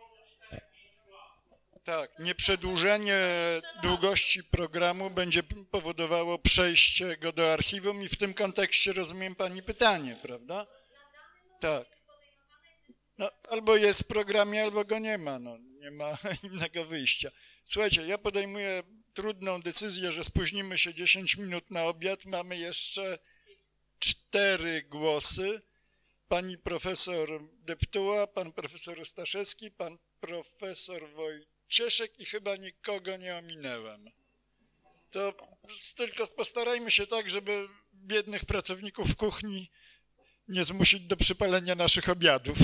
długości programu będzie powodowało przejście go do archiwum i w tym kontekście rozumiem pani pytanie, prawda? Tak. No, albo jest w programie, albo go nie ma. No, nie ma innego wyjścia. Słuchajcie, ja podejmuję trudną decyzję, że spóźnimy się 10 minut na obiad. Mamy jeszcze 4 głosy. Pani profesor Deptuła, pan profesor Staszewski, pan profesor Wojcieszek i chyba nikogo nie ominęłem. To tylko postarajmy się tak, żeby biednych pracowników kuchni nie zmusić do przypalenia naszych obiadów.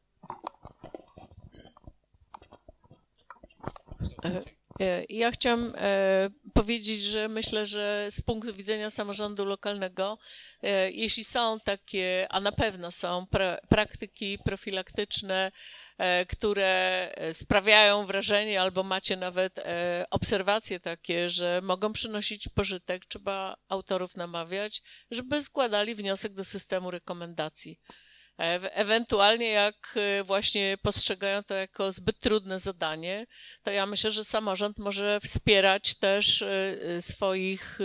Ja chciałam powiedzieć, że myślę, że z punktu widzenia samorządu lokalnego, jeśli są takie, a na pewno są praktyki profilaktyczne, które sprawiają wrażenie, albo macie nawet obserwacje takie, że mogą przynosić pożytek, trzeba autorów namawiać, żeby składali wniosek do systemu rekomendacji. Ewentualnie jak właśnie postrzegają to jako zbyt trudne zadanie, to ja myślę, że samorząd może wspierać też swoich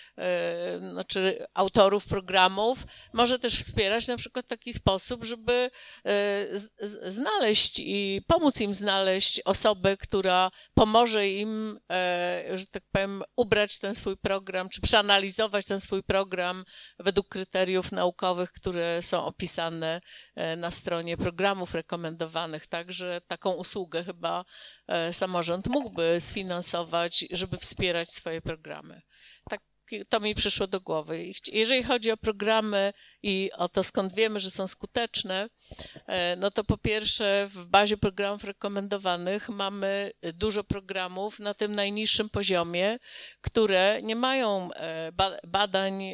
autorów programów, może też wspierać na przykład w taki sposób, żeby znaleźć i pomóc im znaleźć osobę, która pomoże im, że tak powiem, ubrać ten swój program, czy przeanalizować ten swój program według kryteriów naukowych, które są opisane na stronie programów rekomendowanych. Także taką usługę chyba samorząd mógłby sfinansować, żeby wspierać swoje programy. Tak, to mi przyszło do głowy. Jeżeli chodzi o programy i o to, skąd wiemy, że są skuteczne, no to po pierwsze w bazie programów rekomendowanych mamy dużo programów na tym najniższym poziomie, które nie mają badań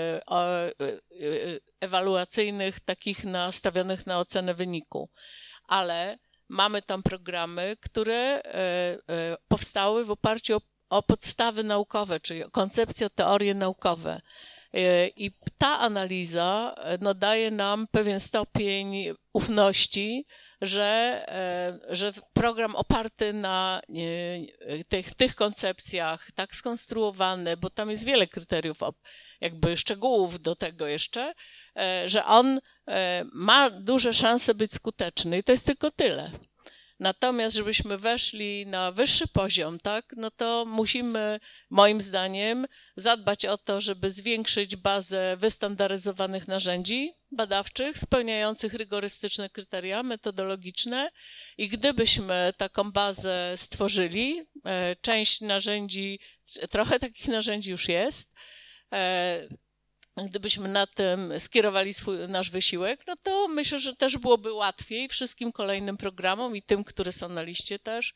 ewaluacyjnych takich nastawionych na ocenę wyniku, ale mamy tam programy, które powstały w oparciu o podstawy naukowe, czyli koncepcje, teorie naukowe. I ta analiza daje nam pewien stopień ufności, że program oparty na tych koncepcjach, tak skonstruowany, bo tam jest wiele kryteriów, jakby szczegółów do tego jeszcze, że on ma duże szanse być skuteczny i to jest tylko tyle. Natomiast, żebyśmy weszli na wyższy poziom, tak, no to musimy, moim zdaniem, zadbać o to, żeby zwiększyć bazę wystandaryzowanych narzędzi badawczych, spełniających rygorystyczne kryteria metodologiczne i gdybyśmy taką bazę stworzyli, część narzędzi, trochę takich narzędzi już jest, gdybyśmy na tym skierowali nasz wysiłek, no to myślę, że też byłoby łatwiej wszystkim kolejnym programom i tym, które są na liście też,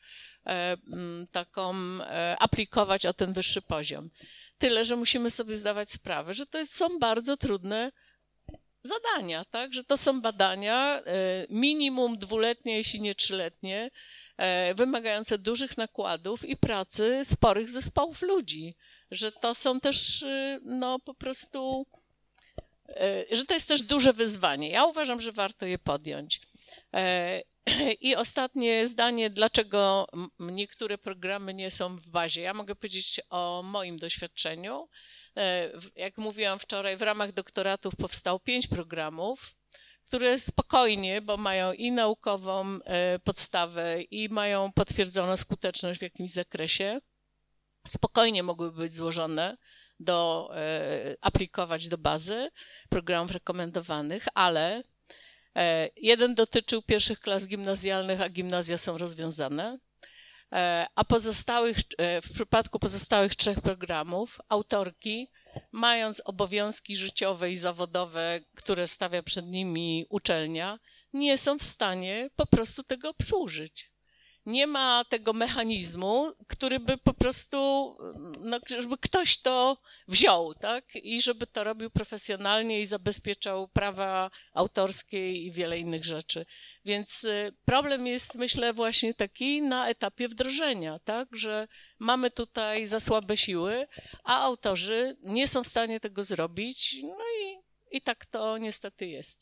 aplikować o ten wyższy poziom. Tyle, że musimy sobie zdawać sprawę, że to są bardzo trudne zadania, tak? Że to są badania minimum 2-letnie, jeśli nie 3-letnie, wymagające dużych nakładów i pracy sporych zespołów ludzi. Że to są też no po prostu, że to jest też duże wyzwanie. Ja uważam, że warto je podjąć. I ostatnie zdanie, dlaczego niektóre programy nie są w bazie. Ja mogę powiedzieć o moim doświadczeniu. Jak mówiłam wczoraj, w ramach doktoratów powstało 5 programów, które spokojnie, bo mają i naukową podstawę, i mają potwierdzoną skuteczność w jakimś zakresie, spokojnie mogłyby być złożone aplikować do bazy programów rekomendowanych, ale jeden dotyczył pierwszych klas gimnazjalnych, a gimnazja są rozwiązane, a w przypadku pozostałych 3 programów autorki, mając obowiązki życiowe i zawodowe, które stawia przed nimi uczelnia, nie są w stanie po prostu tego obsłużyć. Nie ma tego mechanizmu, który by po prostu, no, żeby ktoś to wziął, tak? I żeby to robił profesjonalnie i zabezpieczał prawa autorskie i wiele innych rzeczy. Więc problem jest, myślę, właśnie taki na etapie wdrożenia, tak? Że mamy tutaj za słabe siły, a autorzy nie są w stanie tego zrobić, no i tak to niestety jest.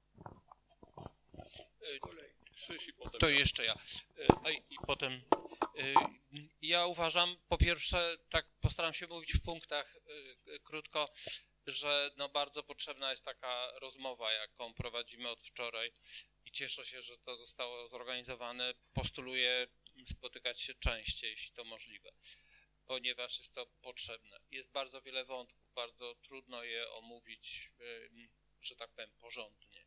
To jeszcze ja. I potem ja uważam, po pierwsze, tak postaram się mówić w punktach krótko, że no bardzo potrzebna jest taka rozmowa, jaką prowadzimy od wczoraj i cieszę się, że to zostało zorganizowane. Postuluję spotykać się częściej, jeśli to możliwe, ponieważ jest to potrzebne. Jest bardzo wiele wątków, bardzo trudno je omówić, że tak powiem, porządnie.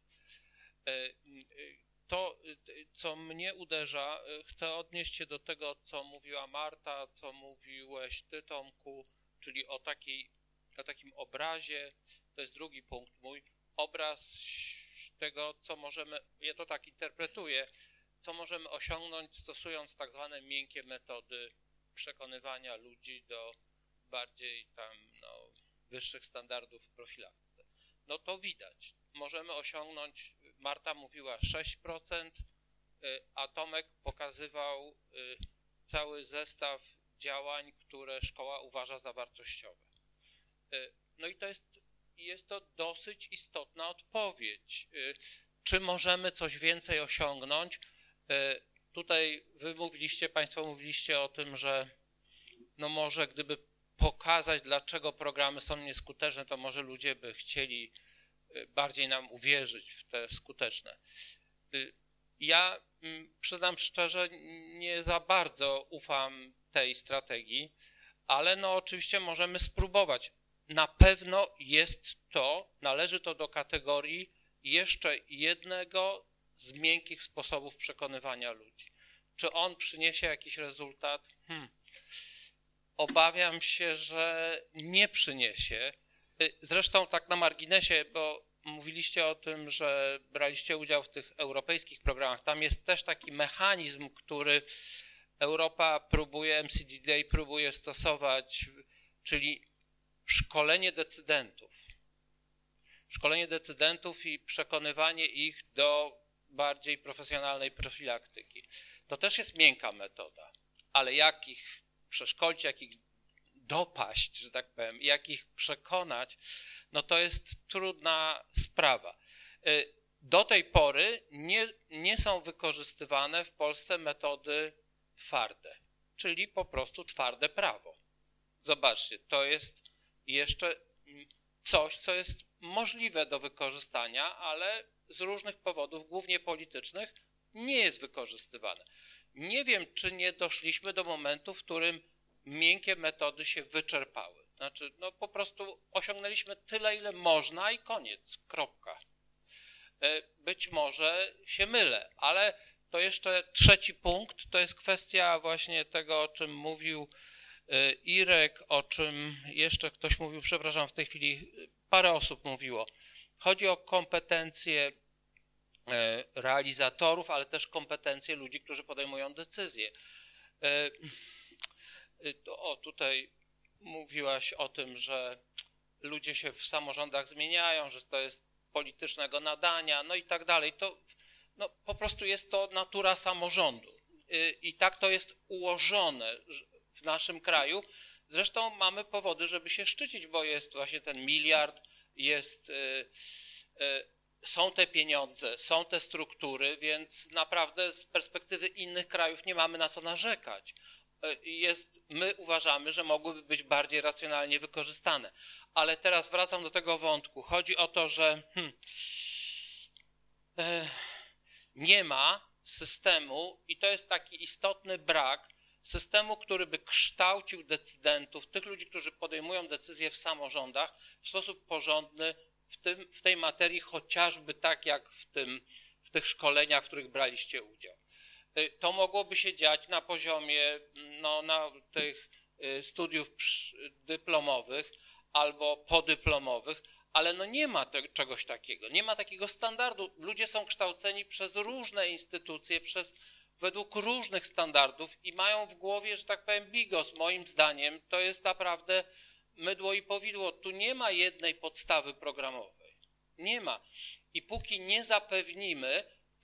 To, co mnie uderza, chcę odnieść się do tego, co mówiła Marta, co mówiłeś ty, Tomku, czyli o takim obrazie, to jest drugi punkt mój, obraz tego, co możemy, ja to tak interpretuję, co możemy osiągnąć stosując tak zwane miękkie metody przekonywania ludzi do bardziej wyższych standardów w profilaktyce. No to widać. Możemy osiągnąć, Marta mówiła 6%, a Tomek pokazywał cały zestaw działań, które szkoła uważa za wartościowe. No i jest to dosyć istotna odpowiedź. Czy możemy coś więcej osiągnąć? Tutaj Państwo mówiliście o tym, że no może gdyby pokazać, dlaczego programy są nieskuteczne, to może ludzie by chcieli bardziej nam uwierzyć w te skuteczne. Ja przyznam szczerze, nie za bardzo ufam tej strategii, ale no oczywiście możemy spróbować. Na pewno należy to do kategorii jeszcze jednego z miękkich sposobów przekonywania ludzi. Czy on przyniesie jakiś rezultat? Obawiam się, że nie przyniesie. Zresztą tak na marginesie, bo mówiliście o tym, że braliście udział w tych europejskich programach. Tam jest też taki mechanizm, który Europa próbuje, MCDDA próbuje stosować, czyli szkolenie decydentów. Szkolenie decydentów i przekonywanie ich do bardziej profesjonalnej profilaktyki. To też jest miękka metoda, ale jak ich przeszkolić, jak ich dopaść, że tak powiem, jak ich przekonać, no to jest trudna sprawa. Do tej pory nie są wykorzystywane w Polsce metody twarde, czyli po prostu twarde prawo. Zobaczcie, to jest jeszcze coś, co jest możliwe do wykorzystania, ale z różnych powodów, głównie politycznych, nie jest wykorzystywane. Nie wiem, czy nie doszliśmy do momentu, w którym miękkie metody się wyczerpały. Znaczy, no po prostu osiągnęliśmy tyle, ile można i koniec, kropka. Być może się mylę, ale to jeszcze trzeci punkt, to jest kwestia właśnie tego, o czym mówił Irek, o czym jeszcze ktoś mówił, przepraszam, w tej chwili parę osób mówiło. Chodzi o kompetencje realizatorów, ale też kompetencje ludzi, którzy podejmują decyzje. Tutaj mówiłaś o tym, że ludzie się w samorządach zmieniają, że to jest politycznego nadania, no i tak dalej. To no, po prostu jest to natura samorządu i tak to jest ułożone w naszym kraju. Zresztą mamy powody, żeby się szczycić, bo jest właśnie ten 1 miliard, są te pieniądze, są te struktury, więc naprawdę z perspektywy innych krajów nie mamy na co narzekać. My uważamy, że mogłyby być bardziej racjonalnie wykorzystane. Ale teraz wracam do tego wątku. Chodzi o to, że nie ma systemu i to jest taki istotny brak systemu, który by kształcił decydentów, tych ludzi, którzy podejmują decyzje w samorządach w sposób porządny w tej materii, chociażby tak jak w tych szkoleniach, w których braliście udział. To mogłoby się dziać na poziomie na tych studiów dyplomowych albo podyplomowych, ale nie ma czegoś takiego, nie ma takiego standardu. Ludzie są kształceni przez różne instytucje, według różnych standardów i mają w głowie, że tak powiem, bigos. Moim zdaniem to jest naprawdę mydło i powidło. Tu nie ma jednej podstawy programowej. Nie ma. I póki nie zapewnimy,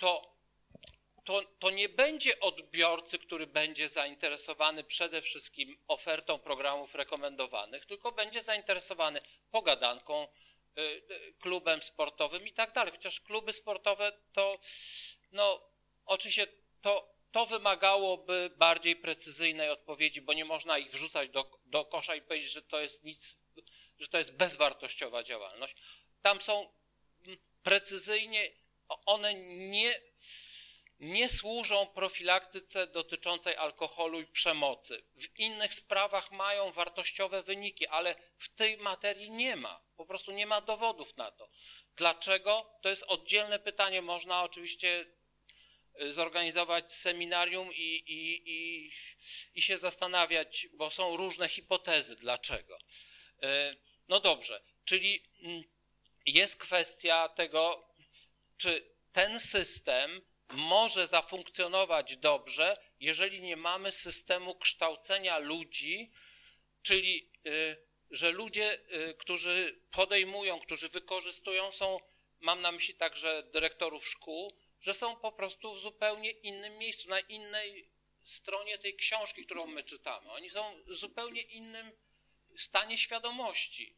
to nie będzie odbiorcy, który będzie zainteresowany przede wszystkim ofertą programów rekomendowanych, tylko będzie zainteresowany pogadanką, klubem sportowym i tak dalej. Chociaż kluby sportowe to, oczywiście to wymagałoby bardziej precyzyjnej odpowiedzi, bo nie można ich wrzucać do kosza i powiedzieć, że to jest że to jest bezwartościowa działalność. Tam są precyzyjnie, one nie służą profilaktyce dotyczącej alkoholu i przemocy. W innych sprawach mają wartościowe wyniki, ale w tej materii nie ma. Po prostu nie ma dowodów na to. Dlaczego? To jest oddzielne pytanie. Można oczywiście zorganizować seminarium i się zastanawiać, bo są różne hipotezy. Dlaczego? No dobrze, czyli jest kwestia tego, czy ten system może zafunkcjonować dobrze, jeżeli nie mamy systemu kształcenia ludzi, czyli że ludzie, którzy podejmują, którzy wykorzystują, mam na myśli także dyrektorów szkół, że są po prostu w zupełnie innym miejscu, na innej stronie tej książki, którą my czytamy. Oni są w zupełnie innym stanie świadomości.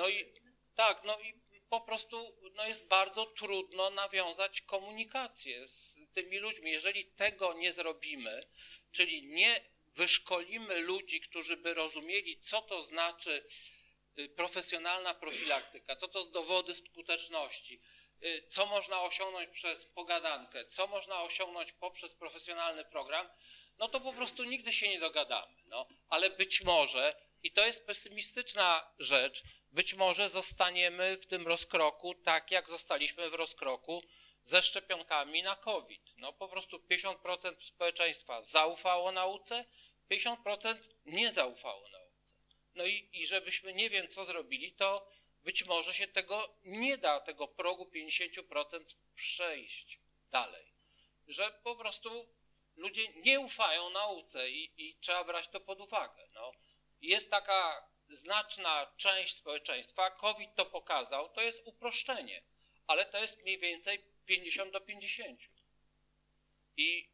I po prostu jest bardzo trudno nawiązać komunikację z tymi ludźmi. Jeżeli tego nie zrobimy, czyli nie wyszkolimy ludzi, którzy by rozumieli, co to znaczy profesjonalna profilaktyka, co to dowody skuteczności, co można osiągnąć przez pogadankę, co można osiągnąć poprzez profesjonalny program, to po prostu nigdy się nie dogadamy. Ale być może, i to jest pesymistyczna rzecz, być może zostaniemy w tym rozkroku tak, jak zostaliśmy w rozkroku ze szczepionkami na COVID. Po prostu 50% społeczeństwa zaufało nauce, 50% nie zaufało nauce. I żebyśmy nie wiem co zrobili, to być może się tego nie da, tego progu 50% przejść dalej. Że po prostu ludzie nie ufają nauce i trzeba brać to pod uwagę. Jest taka znaczna część społeczeństwa, COVID to pokazał, to jest uproszczenie, ale to jest mniej więcej 50-50. I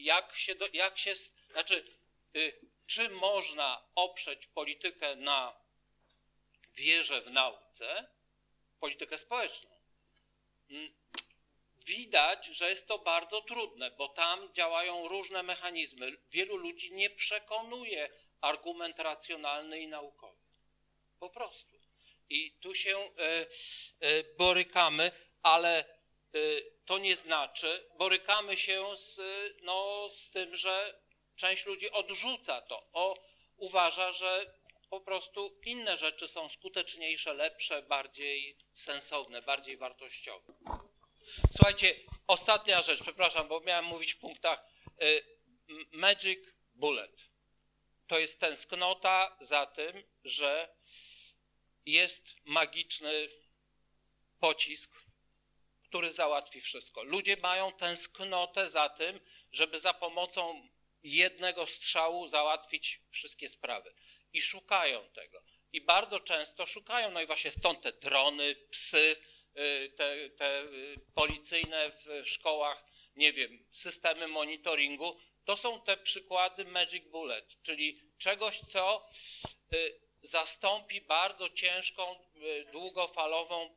czy można oprzeć politykę na wierze w nauce, politykę społeczną? Widać, że jest to bardzo trudne, bo tam działają różne mechanizmy. Wielu ludzi nie przekonuje argument racjonalny i naukowy. Po prostu. I tu się borykamy, ale to nie znaczy, borykamy się z tym, że część ludzi odrzuca to. Uważa, że po prostu inne rzeczy są skuteczniejsze, lepsze, bardziej sensowne, bardziej wartościowe. Słuchajcie, ostatnia rzecz, przepraszam, bo miałem mówić w punktach. Magic bullet. To jest tęsknota za tym, że jest magiczny pocisk, który załatwi wszystko. Ludzie mają tęsknotę za tym, żeby za pomocą jednego strzału załatwić wszystkie sprawy. I szukają tego. I bardzo często szukają, i właśnie stąd te drony, psy, te policyjne w szkołach, nie wiem, systemy monitoringu, to są te przykłady Magic Bullet, czyli czegoś, co zastąpi bardzo ciężką, długofalową,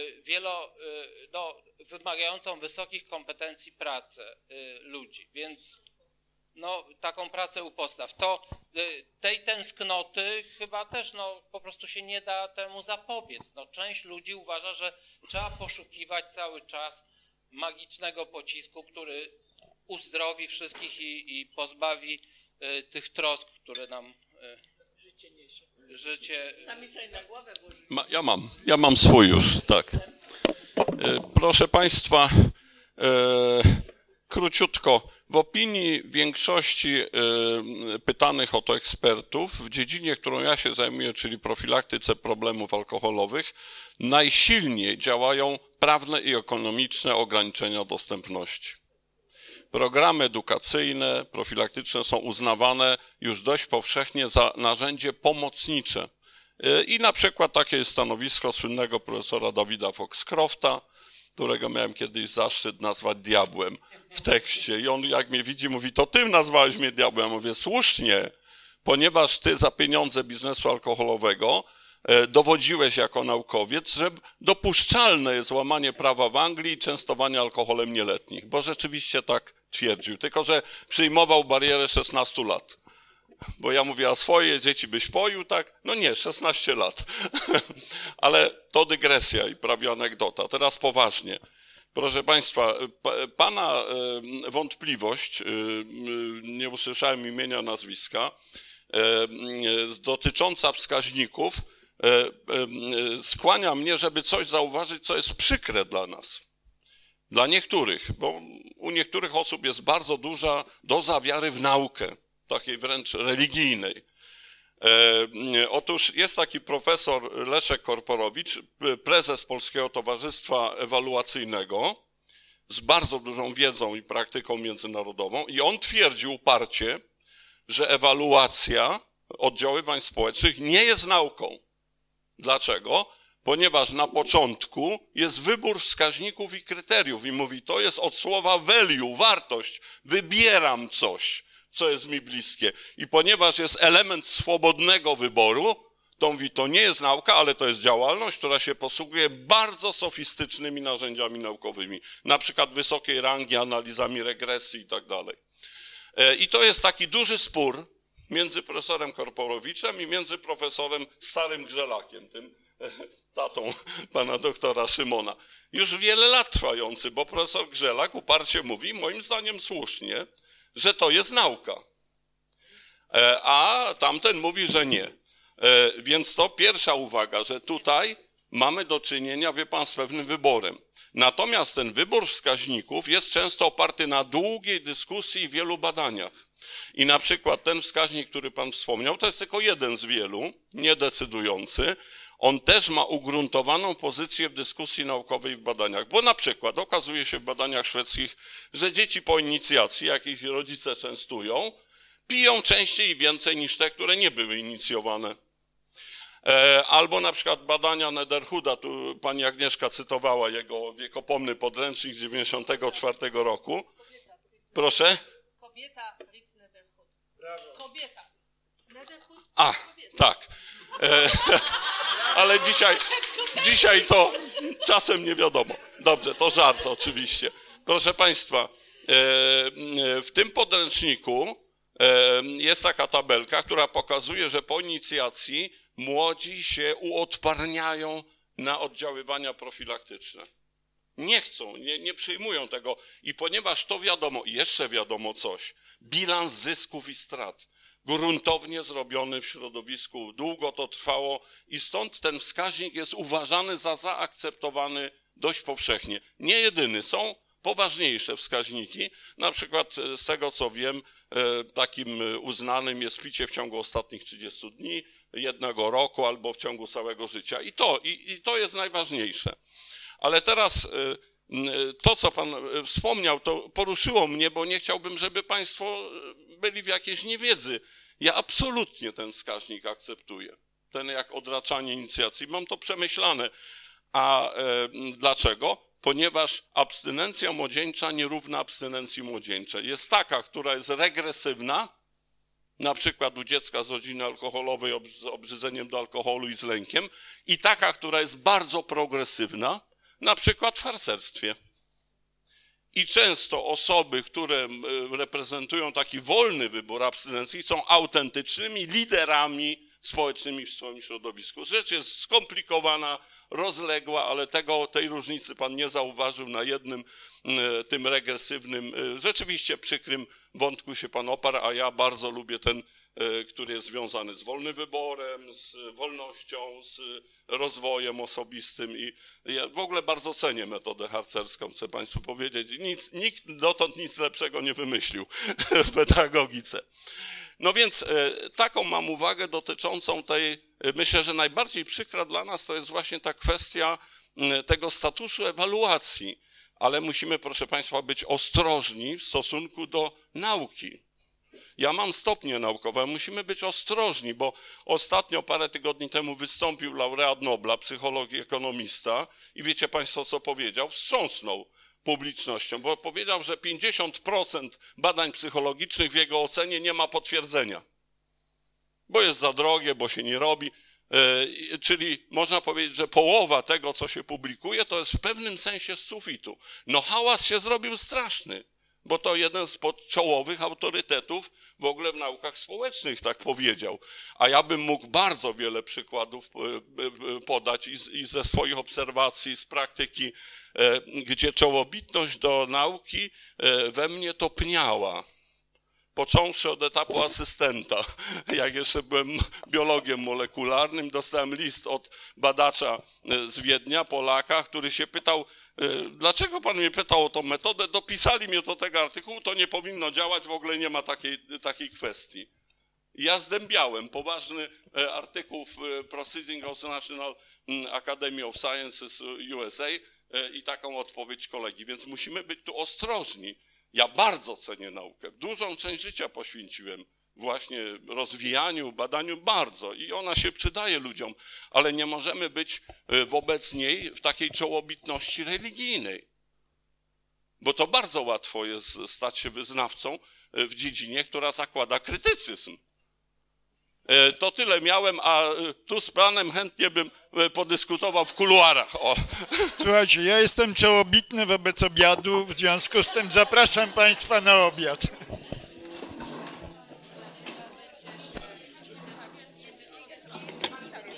wymagającą wysokich kompetencji pracę ludzi, więc no, taką pracę u podstaw. To tej tęsknoty chyba też po prostu się nie da temu zapobiec. No, część ludzi uważa, że trzeba poszukiwać cały czas magicznego pocisku, który uzdrowi wszystkich i pozbawi tych trosk, które nam życie... Sami sobie na głowę włożyli. Ja mam swój już, tak. Proszę Państwa, króciutko. W opinii większości pytanych o to ekspertów, w dziedzinie, którą ja się zajmuję, czyli profilaktyce problemów alkoholowych, najsilniej działają prawne i ekonomiczne ograniczenia dostępności. Programy edukacyjne, profilaktyczne są uznawane już dość powszechnie za narzędzie pomocnicze. I na przykład takie jest stanowisko słynnego profesora Davida Foxcrofta, którego miałem kiedyś zaszczyt nazwać diabłem w tekście. I on jak mnie widzi, mówi, to ty nazwałeś mnie diabłem. Ja mówię, słusznie, ponieważ ty za pieniądze biznesu alkoholowego dowodziłeś jako naukowiec, że dopuszczalne jest łamanie prawa w Anglii i częstowanie alkoholem nieletnich, bo rzeczywiście tak twierdził, tylko że przyjmował barierę 16 lat. Bo ja mówię, a swoje dzieci byś poił, tak? No nie, 16 lat. Ale to dygresja i prawie anegdota. Teraz poważnie. Proszę Państwa, Pana wątpliwość, nie usłyszałem imienia, nazwiska, dotycząca wskaźników skłania mnie, żeby coś zauważyć, co jest przykre dla nas. Dla niektórych, bo u niektórych osób jest bardzo duża doza wiary w naukę, takiej wręcz religijnej. Otóż jest taki profesor Leszek Korporowicz, prezes Polskiego Towarzystwa Ewaluacyjnego, z bardzo dużą wiedzą i praktyką międzynarodową i on twierdzi uparcie, że ewaluacja oddziaływań społecznych nie jest nauką. Dlaczego? Ponieważ na początku jest wybór wskaźników i kryteriów i mówi, to jest od słowa value, wartość, wybieram coś, co jest mi bliskie. I ponieważ jest element swobodnego wyboru, to mówi, to nie jest nauka, ale to jest działalność, która się posługuje bardzo sofistycznymi narzędziami naukowymi, na przykład wysokiej rangi, analizami regresji i tak dalej. I to jest taki duży spór między profesorem Korporowiczem i między profesorem Starym Grzelakiem, tym tatą pana doktora Szymona. Już wiele lat trwający, bo profesor Grzelak uparcie mówi, moim zdaniem słusznie, że to jest nauka. A tamten mówi, że nie. Więc to pierwsza uwaga, że tutaj mamy do czynienia, wie pan, z pewnym wyborem. Natomiast ten wybór wskaźników jest często oparty na długiej dyskusji i wielu badaniach. I na przykład ten wskaźnik, który pan wspomniał, to jest tylko jeden z wielu, niedecydujący. On też ma ugruntowaną pozycję w dyskusji naukowej i w badaniach. Bo na przykład okazuje się w badaniach szwedzkich, że dzieci po inicjacji, jak ich rodzice częstują, piją częściej i więcej niż te, które nie były inicjowane. Albo na przykład badania Netherhooda, tu pani Agnieszka cytowała jego wiekopomny podręcznik z 1994 roku. Proszę? Kobieta Rick Netherhood. Kobieta. Netherhood. A, tak. Ale dzisiaj to czasem nie wiadomo. Dobrze, to żart oczywiście. Proszę Państwa, w tym podręczniku jest taka tabelka, która pokazuje, że po inicjacji młodzi się uodparniają na oddziaływania profilaktyczne. Nie chcą, nie przyjmują tego i ponieważ to wiadomo, jeszcze wiadomo coś, bilans zysków i strat, gruntownie zrobiony w środowisku, długo to trwało i stąd ten wskaźnik jest uważany za zaakceptowany dość powszechnie. Nie jedyny, są poważniejsze wskaźniki, na przykład z tego co wiem, takim uznanym jest picie w ciągu ostatnich 30 dni, 1 roku albo w ciągu całego życia i to jest najważniejsze. Ale teraz to, co pan wspomniał, to poruszyło mnie, bo nie chciałbym, żeby państwo byli w jakiejś niewiedzy. Ja absolutnie ten wskaźnik akceptuję. Ten jak odraczanie inicjacji. Mam to przemyślane. A dlaczego? Ponieważ abstynencja młodzieńcza nierówna abstynencji młodzieńczej. Jest taka, która jest regresywna, na przykład u dziecka z rodziny alkoholowej z obrzydzeniem do alkoholu i z lękiem, i taka, która jest bardzo progresywna, na przykład w harcerstwie. I często osoby, które reprezentują taki wolny wybór abstynencji, są autentycznymi liderami społecznymi w swoim środowisku. Rzecz jest skomplikowana, rozległa, ale tej różnicy pan nie zauważył na jednym tym regresywnym, rzeczywiście przykrym wątku się pan oparł, a ja bardzo lubię ten, który jest związany z wolnym wyborem, z wolnością, z rozwojem osobistym i ja w ogóle bardzo cenię metodę harcerską, chcę państwu powiedzieć. Nikt dotąd nic lepszego nie wymyślił w pedagogice. No więc taką mam uwagę dotyczącą tej, myślę, że najbardziej przykra dla nas to jest właśnie ta kwestia tego statusu ewaluacji, ale musimy, proszę państwa, być ostrożni w stosunku do nauki. Ja mam stopnie naukowe, musimy być ostrożni, bo ostatnio parę tygodni temu wystąpił laureat Nobla, psycholog i ekonomista i wiecie państwo, co powiedział? Wstrząsnął publicznością, bo powiedział, że 50% badań psychologicznych w jego ocenie nie ma potwierdzenia, bo jest za drogie, bo się nie robi, czyli można powiedzieć, że połowa tego, co się publikuje, to jest w pewnym sensie z sufitu. No hałas się zrobił straszny, bo to jeden z czołowych autorytetów w ogóle w naukach społecznych tak powiedział. A ja bym mógł bardzo wiele przykładów podać i ze swoich obserwacji, z praktyki, gdzie czołobitność do nauki we mnie topniała. Począwszy od etapu asystenta, jak jeszcze byłem biologiem molekularnym, dostałem list od badacza z Wiednia, Polaka, który się pytał, dlaczego pan mnie pytał o tą metodę, dopisali mnie do tego artykułu, to nie powinno działać, w ogóle nie ma takiej kwestii. Ja zdębiałem, poważny artykuł w Proceedings of the National Academy of Sciences USA i taką odpowiedź kolegi, więc musimy być tu ostrożni. Ja bardzo cenię naukę. Dużą część życia poświęciłem właśnie rozwijaniu, badaniu bardzo i ona się przydaje ludziom, ale nie możemy być wobec niej w takiej czołobitności religijnej, bo to bardzo łatwo jest stać się wyznawcą w dziedzinie, która zakłada krytycyzm. To tyle miałem, a tu z panem chętnie bym podyskutował w kuluarach. O. Słuchajcie, ja jestem czołobitny wobec obiadu, w związku z tym zapraszam państwa na obiad.